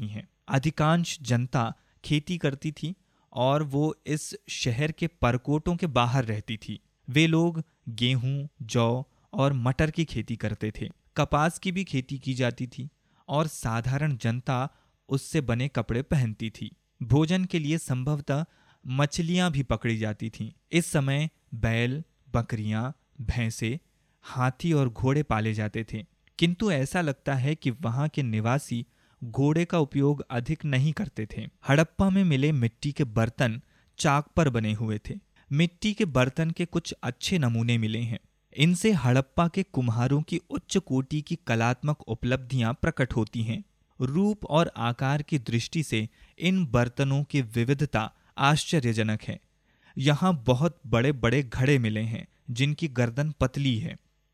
अधिकांश जनता खेती करती थी और वो इस शहर के परकोटों के बाहर रहती थी। वे लोग गेहूं, जौ और मटर की खेती करते थे। कपास की भी खेती की जाती थी और साधारण जनता उससे बने कपड़े पहनती थी। भोजन के लिए संभवतः मछलियां भी पकड़ी जाती थीं। इस समय बैल, बकरियां, भैंसे, हाथी और घोड़े पाले जाते थे, किंतु ऐसा लगता है कि वहां के निवासी घोड़े का उपयोग अधिक नहीं करते थे। हड़प्पा में मिले मिट्टी के बर्तन चाक पर बने हुए थे। मिट्टी के बर्तन के कुछ अच्छे नमूने मिले हैं। इनसे हड़प्पा के कुम्हारों की उच्च कोटि की कलात्मक उपलब्धियां प्रकट होती हैं। रूप और आकार की दृष्टि से इन बर्तनों की विविधता आश्चर्यजनक है। यहाँ बहुत बड़े बड़े घड़े मिले हैं जिनकी गर्दन पतली है।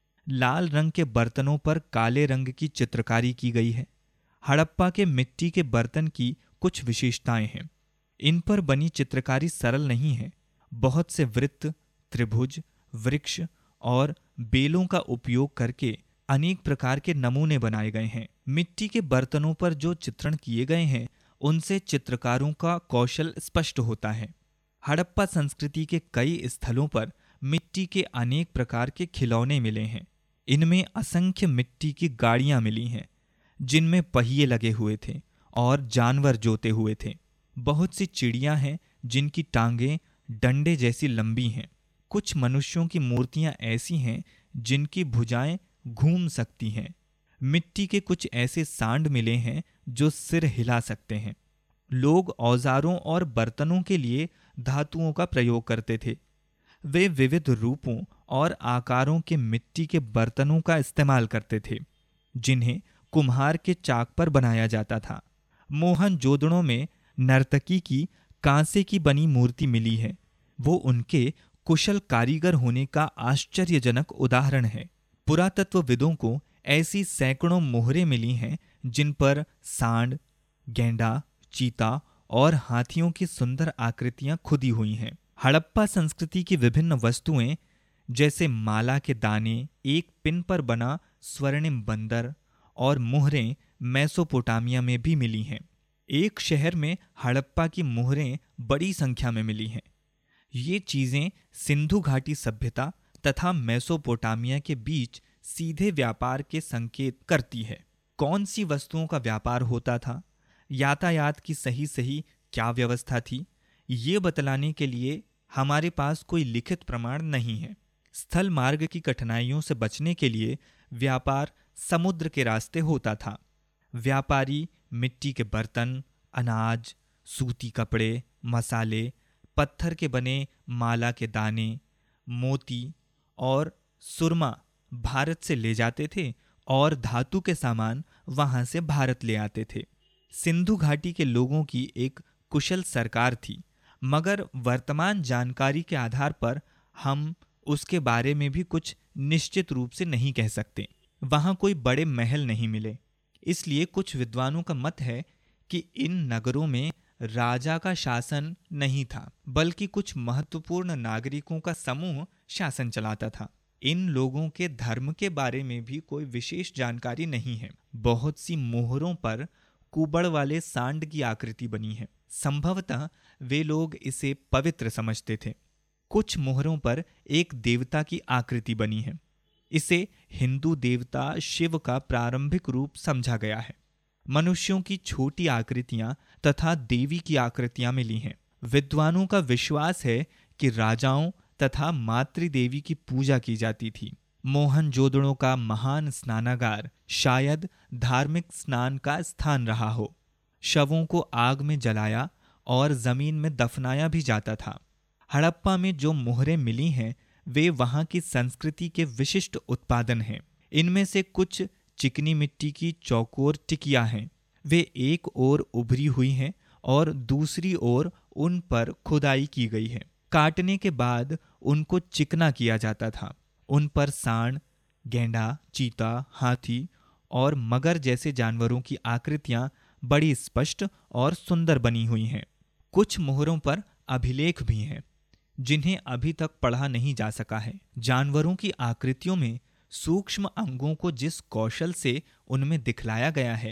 लाल रंग के बर्तनों पर काले रंग की चित्रकारी की गई है। हड़प्पा के मिट्टी के बर्तन की कुछ विशेषताएं हैं। इन पर बनी चित्रकारी सरल नहीं है। बहुत से वृत्त, त्रिभुज, वृक्ष और बेलों का उपयोग करके अनेक प्रकार के नमूने बनाए गए हैं। मिट्टी के बर्तनों पर जो चित्रण किए गए हैं उनसे चित्रकारों का कौशल स्पष्ट होता है। हड़प्पा संस्कृति के कई स्थलों पर मिट्टी के अनेक प्रकार के खिलौने मिले हैं। इनमें असंख्य मिट्टी की गाड़ियां मिली हैं जिनमें पहिए लगे हुए थे और जानवर जोते हुए थे। बहुत सी चिड़ियां हैं जिनकी टांगें डंडे जैसी लंबी हैं। कुछ मनुष्यों की मूर्तियां ऐसी हैं जिनकी भुजाएं घूम सकती हैं। मिट्टी के कुछ ऐसे सांड मिले हैं जो सिर हिला सकते हैं। लोग औजारों और बर्तनों के लिए धातुओं का प्रयोग करते थे। वे विविध रूपों और आकारों के मिट्टी के बर्तनों का इस्तेमाल करते थे जिन्हें कुम्हार के चाक पर बनाया जाता था। मोहनजोदड़ो में नर्तकी की कांसे की बनी मूर्ति मिली है। वो उनके कुशल कारीगर होने का आश्चर्यजनक उदाहरण है। पुरातत्वविदों को ऐसी सैकड़ों मोहरें मिली हैं जिन पर सांड, गैंडा, चीता और हाथियों की सुंदर आकृतियां खुदी हुई हैं। हड़प्पा संस्कृति की विभिन्न वस्तुएं जैसे माला के दाने, एक पिन पर बना स्वर्णिम बंदर और मोहरें मेसोपोटामिया में भी मिली हैं। एक शहर में हड़प्पा की मोहरें बड़ी संख्या में मिली हैं। ये चीजें सिंधु घाटी सभ्यता तथा मेसोपोटामिया के बीच सीधे व्यापार के संकेत करती है। कौन सी वस्तुओं का व्यापार होता था, यातायात की सही सही क्या व्यवस्था थी, ये बतलाने के लिए हमारे पास कोई लिखित प्रमाण नहीं है। स्थल मार्ग की कठिनाइयों से बचने के लिए व्यापार समुद्र के रास्ते होता था। व्यापारी मिट्टी के बर्तन, अनाज, सूती कपड़े, मसाले, पत्थर के बने माला के दाने, मोती और सुरमा भारत से ले जाते थे और धातु के सामान वहां से भारत ले आते थे। सिंधु घाटी के लोगों की एक कुशल सरकार थी, मगर वर्तमान जानकारी के आधार पर हम उसके बारे में भी कुछ निश्चित रूप से नहीं कह सकते। वहां कोई बड़े महल नहीं मिले, इसलिए कुछ विद्वानों का मत है कि इन नगरों में राजा का शासन नहीं था, बल्कि कुछ महत्वपूर्ण नागरिकों का समूह शासन चलाता था। इन लोगों के धर्म के बारे में भी कोई विशेष जानकारी नहीं है। बहुत सी मोहरों पर कुबड़ वाले सांड की आकृति बनी है। संभवतः वे लोग इसे पवित्र समझते थे। कुछ मोहरों पर एक देवता की आकृति बनी है। इसे हिंदू देवता शिव का प्रारंभिक रूप समझा गया है। मनुष्यों की छोटी आकृतियां तथा देवी की आकृतियां मिली हैं। विद्वानों का विश्वास है कि राजाओं तथा मातृदेवी की पूजा की जाती थी। मोहनजोदड़ो का महान स्नानागार शायद धार्मिक स्नान का स्थान रहा हो। शवों को आग में जलाया और जमीन में दफनाया भी जाता था। हड़प्पा में जो मोहरें मिली हैं वे वहां की संस्कृति के विशिष्ट उत्पादन हैं। इनमें से कुछ चिकनी मिट्टी की चौकोर टिकियां हैं। वे एक ओर उभरी हुई हैं और दूसरी ओर उन पर खुदाई की गई है। काटने के बाद उनको चिकना किया जाता था। उन पर सांड, गैंडा, चीता, हाथी और मगर जैसे जानवरों की आकृतियां बड़ी स्पष्ट और सुंदर बनी हुई हैं। कुछ मोहरों पर अभिलेख भी हैं जिन्हें अभी तक पढ़ा नहीं जा सका है। जानवरों की आकृतियों में सूक्ष्म अंगों को जिस कौशल से उनमें दिखलाया गया है,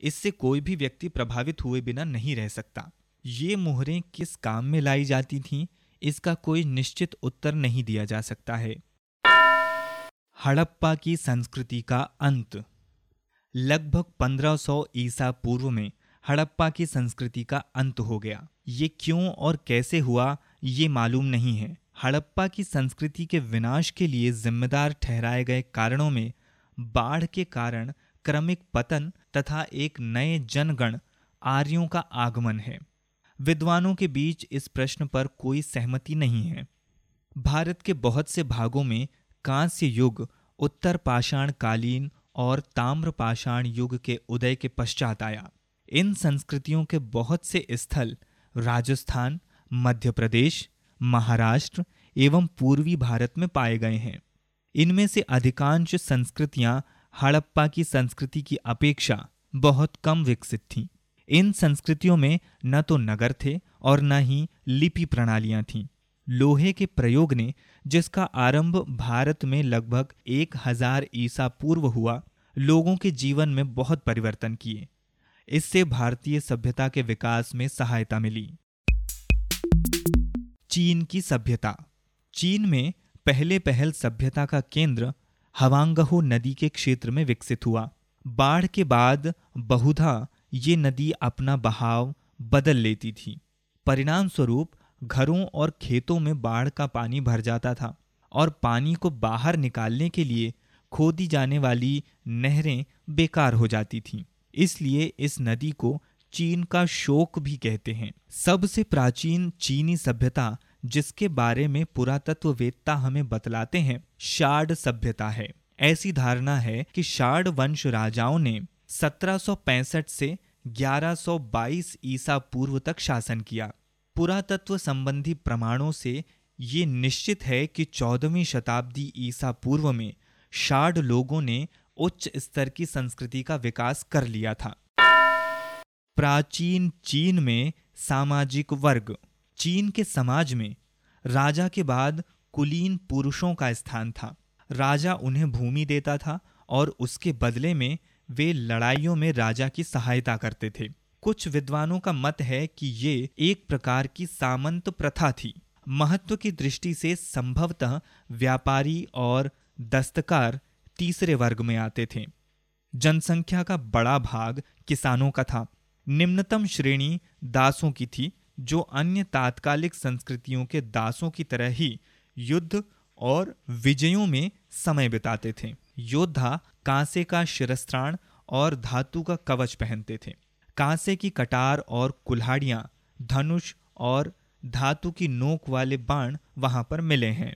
इससे कोई भी व्यक्ति प्रभावित हुए बिना नहीं रह सकता। ये मोहरें किस काम में लाई जाती थीं, इसका कोई निश्चित उत्तर नहीं दिया जा सकता है। हड़प्पा की संस्कृति का अंत। लगभग पंद्रह सौ ईसा पूर्व में हड़प्पा की संस्कृति का अंत हो गया। ये क्यों और कैसे हुआ ये मालूम नहीं है। हड़प्पा की संस्कृति के विनाश के लिए जिम्मेदार ठहराए गए कारणों में बाढ़ के कारण क्रमिक पतन तथा एक नए जनगण आर्यों का आगमन है। विद्वानों के बीच इस प्रश्न पर कोई सहमति नहीं है। भारत के बहुत से भागों में कांस्य युग उत्तर पाषाण कालीन और ताम्र पाषाण युग के उदय के पश्चात आया। इन संस्कृतियों के बहुत से स्थल राजस्थान, मध्य प्रदेश, महाराष्ट्र एवं पूर्वी भारत में पाए गए हैं। इनमें से अधिकांश संस्कृतियां हड़प्पा की संस्कृति की अपेक्षा बहुत कम विकसित थीं। इन संस्कृतियों में न तो नगर थे और न ही लिपि प्रणालियां थीं। लोहे के प्रयोग ने, जिसका आरंभ भारत में लगभग एक हजार ईसा पूर्व हुआ, लोगों के जीवन में बहुत परिवर्तन किए। इससे भारतीय सभ्यता के विकास में सहायता मिली। चीन की सभ्यता। चीन में पहले पहल सभ्यता का केंद्र हवांगहो नदी के क्षेत्र में विकसित हुआ। बाढ़ के बाद बहुधा ये नदी अपना बहाव बदल लेती थी। परिणाम स्वरूप घरों और खेतों में बाढ़ का पानी भर जाता था और पानी को बाहर निकालने के लिए खोदी जाने वाली नहरें बेकार हो जाती थीं। इसलिए इस नदी को चीन का शोक भी कहते हैं। सबसे प्राचीन चीनी सभ्यता जिसके बारे में पुरातत्ववेत्ता हमें बतलाते हैं, शाड सभ्यता है। ऐसी धारणा है कि शाड वंश राजाओं ने सत्रह सौ पैंसठ से ग्यारह सौ बाईस ईसा पूर्व तक शासन किया। पुरातत्व संबंधी प्रमाणों से ये निश्चित है कि चौदहवीं शताब्दी ईसा पूर्व में शाड लोगों ने उच्च स्तर की संस्कृति का विकास कर लिया था। प्राचीन चीन में सामाजिक वर्ग। चीन के समाज में राजा के बाद कुलीन पुरुषों का स्थान था। राजा उन्हें भूमि देता था और उसके बदले में वे लड़ाइयों में राजा की सहायता करते थे। कुछ विद्वानों का मत है कि ये एक प्रकार की सामंत प्रथा थी। महत्व की दृष्टि से संभवतः व्यापारी और दस्तकार तीसरे वर्ग में आते थे। जनसंख्या का बड़ा भाग किसानों का था। निम्नतम श्रेणी दासों की थी, जो अन्य तात्कालिक संस्कृतियों के दासों की तरह ही युद्ध और विजयों में समय बिताते थे। योद्धा कांसे का शिरस्त्राण और धातु का कवच पहनते थे। कांसे की कटार और कुल्हाड़ियां, धनुष और धातु की नोक वाले बाण वहां पर मिले हैं।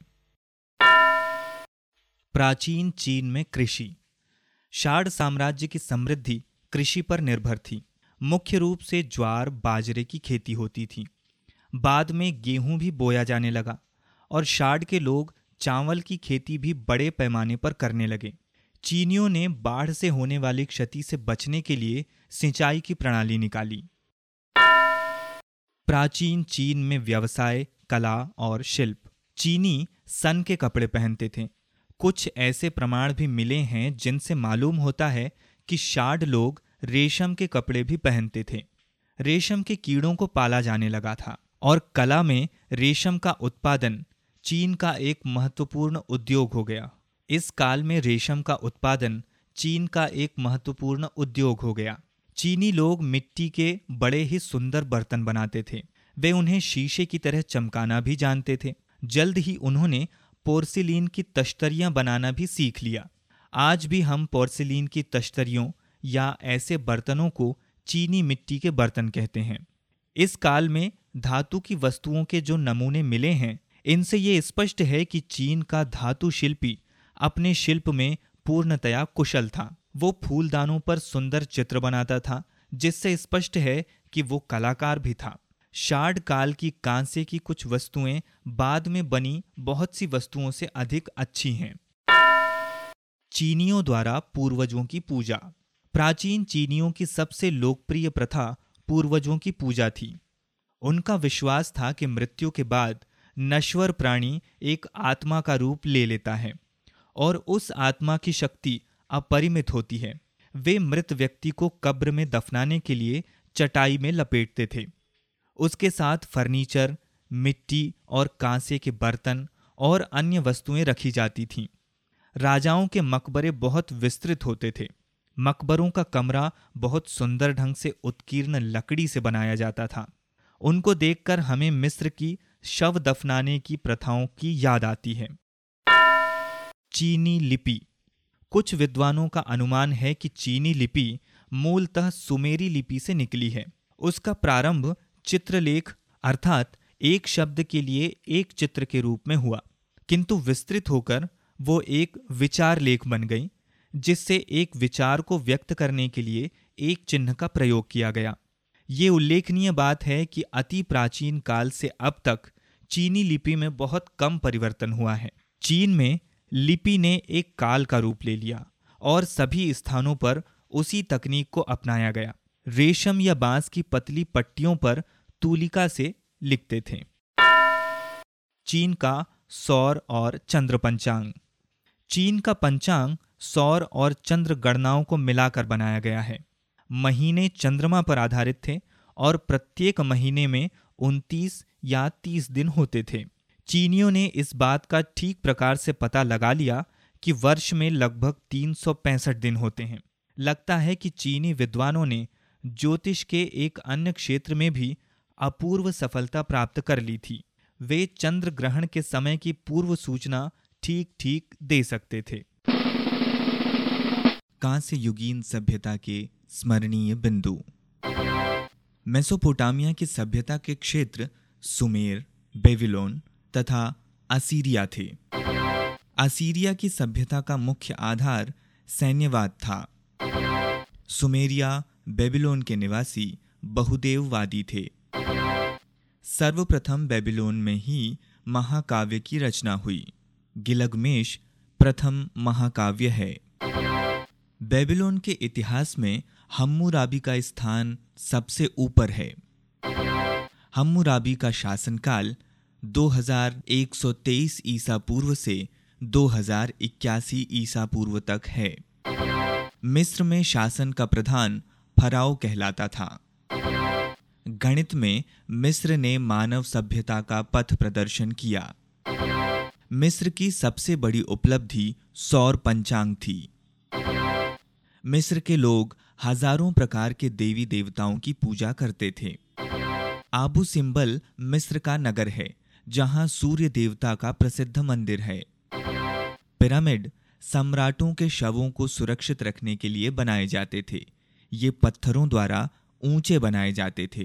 प्राचीन चीन में कृषि। शाड साम्राज्य की समृद्धि कृषि पर निर्भर थी। मुख्य रूप से ज्वार बाजरे की खेती होती थी। बाद में गेहूं भी बोया जाने लगा और शाड के लोग चावल की खेती भी बड़े पैमाने पर करने लगे। चीनियों ने बाढ़ से होने वाली क्षति से बचने के लिए सिंचाई की प्रणाली निकाली। प्राचीन चीन में व्यवसाय, कला और शिल्प। चीनी सन के कपड़े पहनते थे। कुछ ऐसे प्रमाण भी मिले हैं जिनसे मालूम होता है कि शाड लोग रेशम के कपड़े भी पहनते थे। रेशम के कीड़ों को पाला जाने लगा था और कला में रेशम का उत्पादन चीन का एक महत्वपूर्ण उद्योग हो गया। इस काल में रेशम का उत्पादन चीन का एक महत्वपूर्ण उद्योग हो गया। चीनी लोग मिट्टी के बड़े ही सुंदर बर्तन बनाते थे। वे उन्हें शीशे की तरह चमकाना भी जानते थे। जल्द ही उन्होंने पोर्सिलीन की तश्तरियां बनाना भी सीख लिया। आज भी हम पोर्सिलीन की तश्तरियों या ऐसे बर्तनों को चीनी मिट्टी के बर्तन कहते हैं। इस काल में धातु की वस्तुओं के जो नमूने मिले हैं, इनसे ये स्पष्ट है कि चीन का धातु शिल्पी अपने शिल्प में पूर्णतया कुशल था। वो फूलदानों पर सुंदर चित्र बनाता था, जिससे स्पष्ट है कि वो कलाकार भी था। शाड काल की कांसे की कुछ वस्तुएं बाद में बनी बहुत सी वस्तुओं से अधिक अच्छी हैं। चीनियों द्वारा पूर्वजों की पूजा। प्राचीन चीनियों की सबसे लोकप्रिय प्रथा पूर्वजों की पूजा थी। उनका विश्वास था कि मृत्यु के बाद नश्वर प्राणी एक आत्मा का रूप ले लेता है और उस आत्मा की शक्ति अपरिमित होती है। वे मृत व्यक्ति को कब्र में दफनाने के लिए चटाई में लपेटते थे। उसके साथ फर्नीचर, मिट्टी और कांसे के बर्तन और अन्य वस्तुएं रखी जाती थीं। राजाओं के मकबरे बहुत विस्तृत होते थे। मकबरों का कमरा बहुत सुंदर ढंग से उत्कीर्ण लकड़ी से बनाया जाता था। उनको देखकर हमें मिस्र की शव दफनाने की प्रथाओं की याद आती है। चीनी लिपि। कुछ विद्वानों का अनुमान है कि चीनी लिपि मूलतः सुमेरी लिपि से निकली है। उसका प्रारंभ चित्रलेख अर्थात एक शब्द के लिए एक चित्र के रूप में हुआ, किंतु विस्तृत होकर वो एक विचार लेख बन गई, जिससे एक विचार को व्यक्त करने के लिए एक चिन्ह का प्रयोग किया गया। ये उल्लेखनीय बात है कि अति प्राचीन काल से अब तक चीनी लिपि में बहुत कम परिवर्तन हुआ है। चीन में लिपि ने एक काल का रूप ले लिया और सभी स्थानों पर उसी तकनीक को अपनाया गया। रेशम या बांस की पतली पट्टियों पर तूलिका से लिखते थे। चीन का सौर और चंद्र पंचांग। चीन का पंचांग सौर और चंद्र गणनाओं को मिलाकर बनाया गया है। महीने चंद्रमा पर आधारित थे और प्रत्येक महीने में उनतीस या तीस दिन होते थे। चीनियों ने इस बात का ठीक प्रकार से पता लगा लिया कि वर्ष में लगभग तीन सौ पैंसठ दिन होते हैं। लगता है कि चीनी विद्वानों ने ज्योतिष के एक अन्य क्षेत्र में भी अपूर्व सफलता प्राप्त कर ली थी। वे चंद्र ग्रहण के समय की पूर्व सूचना ठीक ठीक दे सकते थे। कांस्य युगीन सभ्यता के स्मरणीय बिंदु। मेसोपोटामिया की सभ्यता के क्षेत्र सुमेर, बेबीलोन तथा असीरिया थे। असीरिया की सभ्यता का मुख्य आधार सैन्यवाद था। सुमेरिया, बेबीलोन के निवासी बहुदेववादी थे। सर्वप्रथम बेबीलोन में ही महाकाव्य की रचना हुई। गिलगमेश प्रथम महाकाव्य है। बेबीलोन के इतिहास में हम्मुराबी का स्थान सबसे ऊपर है। हम्मुराबी का शासनकाल दो हज़ार एक सौ तेईस ईसा पूर्व से दो हज़ार इक्यासी ईसा पूर्व तक है। मिस्र में शासन का प्रधान फराओ कहलाता था। गणित में मिस्र ने मानव सभ्यता का पथ प्रदर्शन किया। मिस्र की सबसे बड़ी उपलब्धि सौर पंचांग थी। मिस्र के लोग हजारों प्रकार के देवी देवताओं की पूजा करते थे। आबू सिंबल मिस्र का नगर है, जहां सूर्य देवता का प्रसिद्ध मंदिर है। पिरामिड सम्राटों के शवों को सुरक्षित रखने के लिए बनाए जाते थे। ये पत्थरों द्वारा ऊंचे बनाए जाते थे।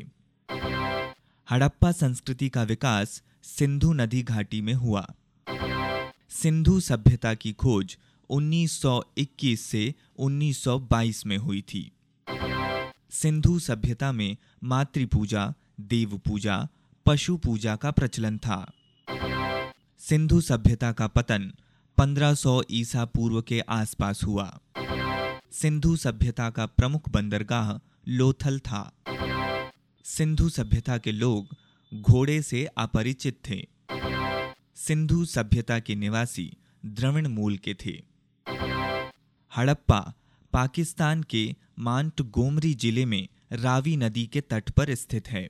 हड़प्पा संस्कृति का विकास सिंधु नदी घाटी में हुआ। सिंधु सभ्यता की खोज उन्नीस सौ इक्कीस से उन्नीस सौ बाईस में हुई थी। सिंधु सभ्यता में मातृपूजा, देव पूजा, पशु पूजा का प्रचलन था। सिंधु सभ्यता का पतन पंद्रह सौ ईसा पूर्व के आसपास हुआ। सिंधु सभ्यता का प्रमुख बंदरगाह लोथल था। सिंधु सभ्यता के लोग घोड़े से अपरिचित थे। सिंधु सभ्यता के निवासी द्रविड़ मूल के थे। हड़प्पा पाकिस्तान के मांटगोमरी जिले में रावी नदी के तट पर स्थित है।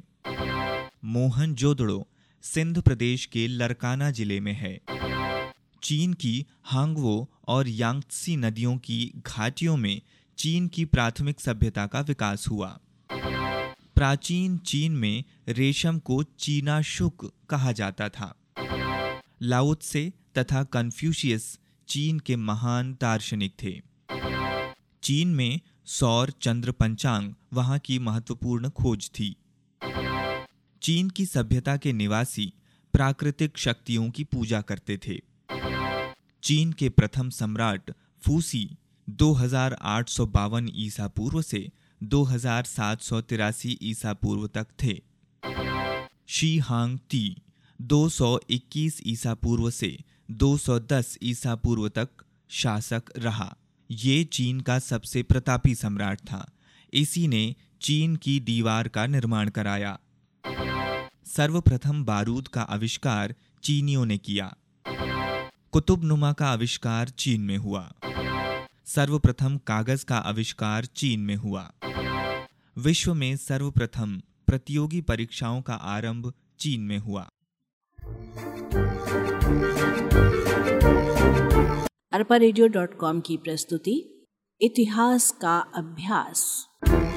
मोहनजोदड़ो सिंध प्रदेश के लरकाना जिले में है। चीन की हांगवो और यांगत्सी नदियों की घाटियों में चीन की प्राथमिक सभ्यता का विकास हुआ। प्राचीन चीन में रेशम को चीना शुक कहा जाता था। लाओ त्से तथा कन्फ्यूशियस चीन के महान दार्शनिक थे। चीन में सौर चंद्र पंचांग वहां की महत्वपूर्ण खोज थी। चीन की सभ्यता के निवासी प्राकृतिक शक्तियों की पूजा करते थे। चीन के प्रथम सम्राट फूसी दो हज़ार आठ सौ बावन ईसा पूर्व से दो हज़ार सात सौ तिरासी ईसा पूर्व तक थे। शी हांग ती दो सौ इक्कीस ईसा पूर्व से दो सौ दस ईसा पूर्व तक शासक रहा। ये चीन का सबसे प्रतापी सम्राट था। इसी ने चीन की दीवार का निर्माण कराया। सर्वप्रथम बारूद का आविष्कार चीनियों ने किया। कुतुबनुमा का आविष्कार चीन में हुआ। सर्वप्रथम कागज का आविष्कार चीन में हुआ। विश्व में सर्वप्रथम प्रतियोगी परीक्षाओं का आरंभ चीन में हुआ। अरपा रेडियो डॉट कॉम की प्रस्तुति इतिहास का अभ्यास।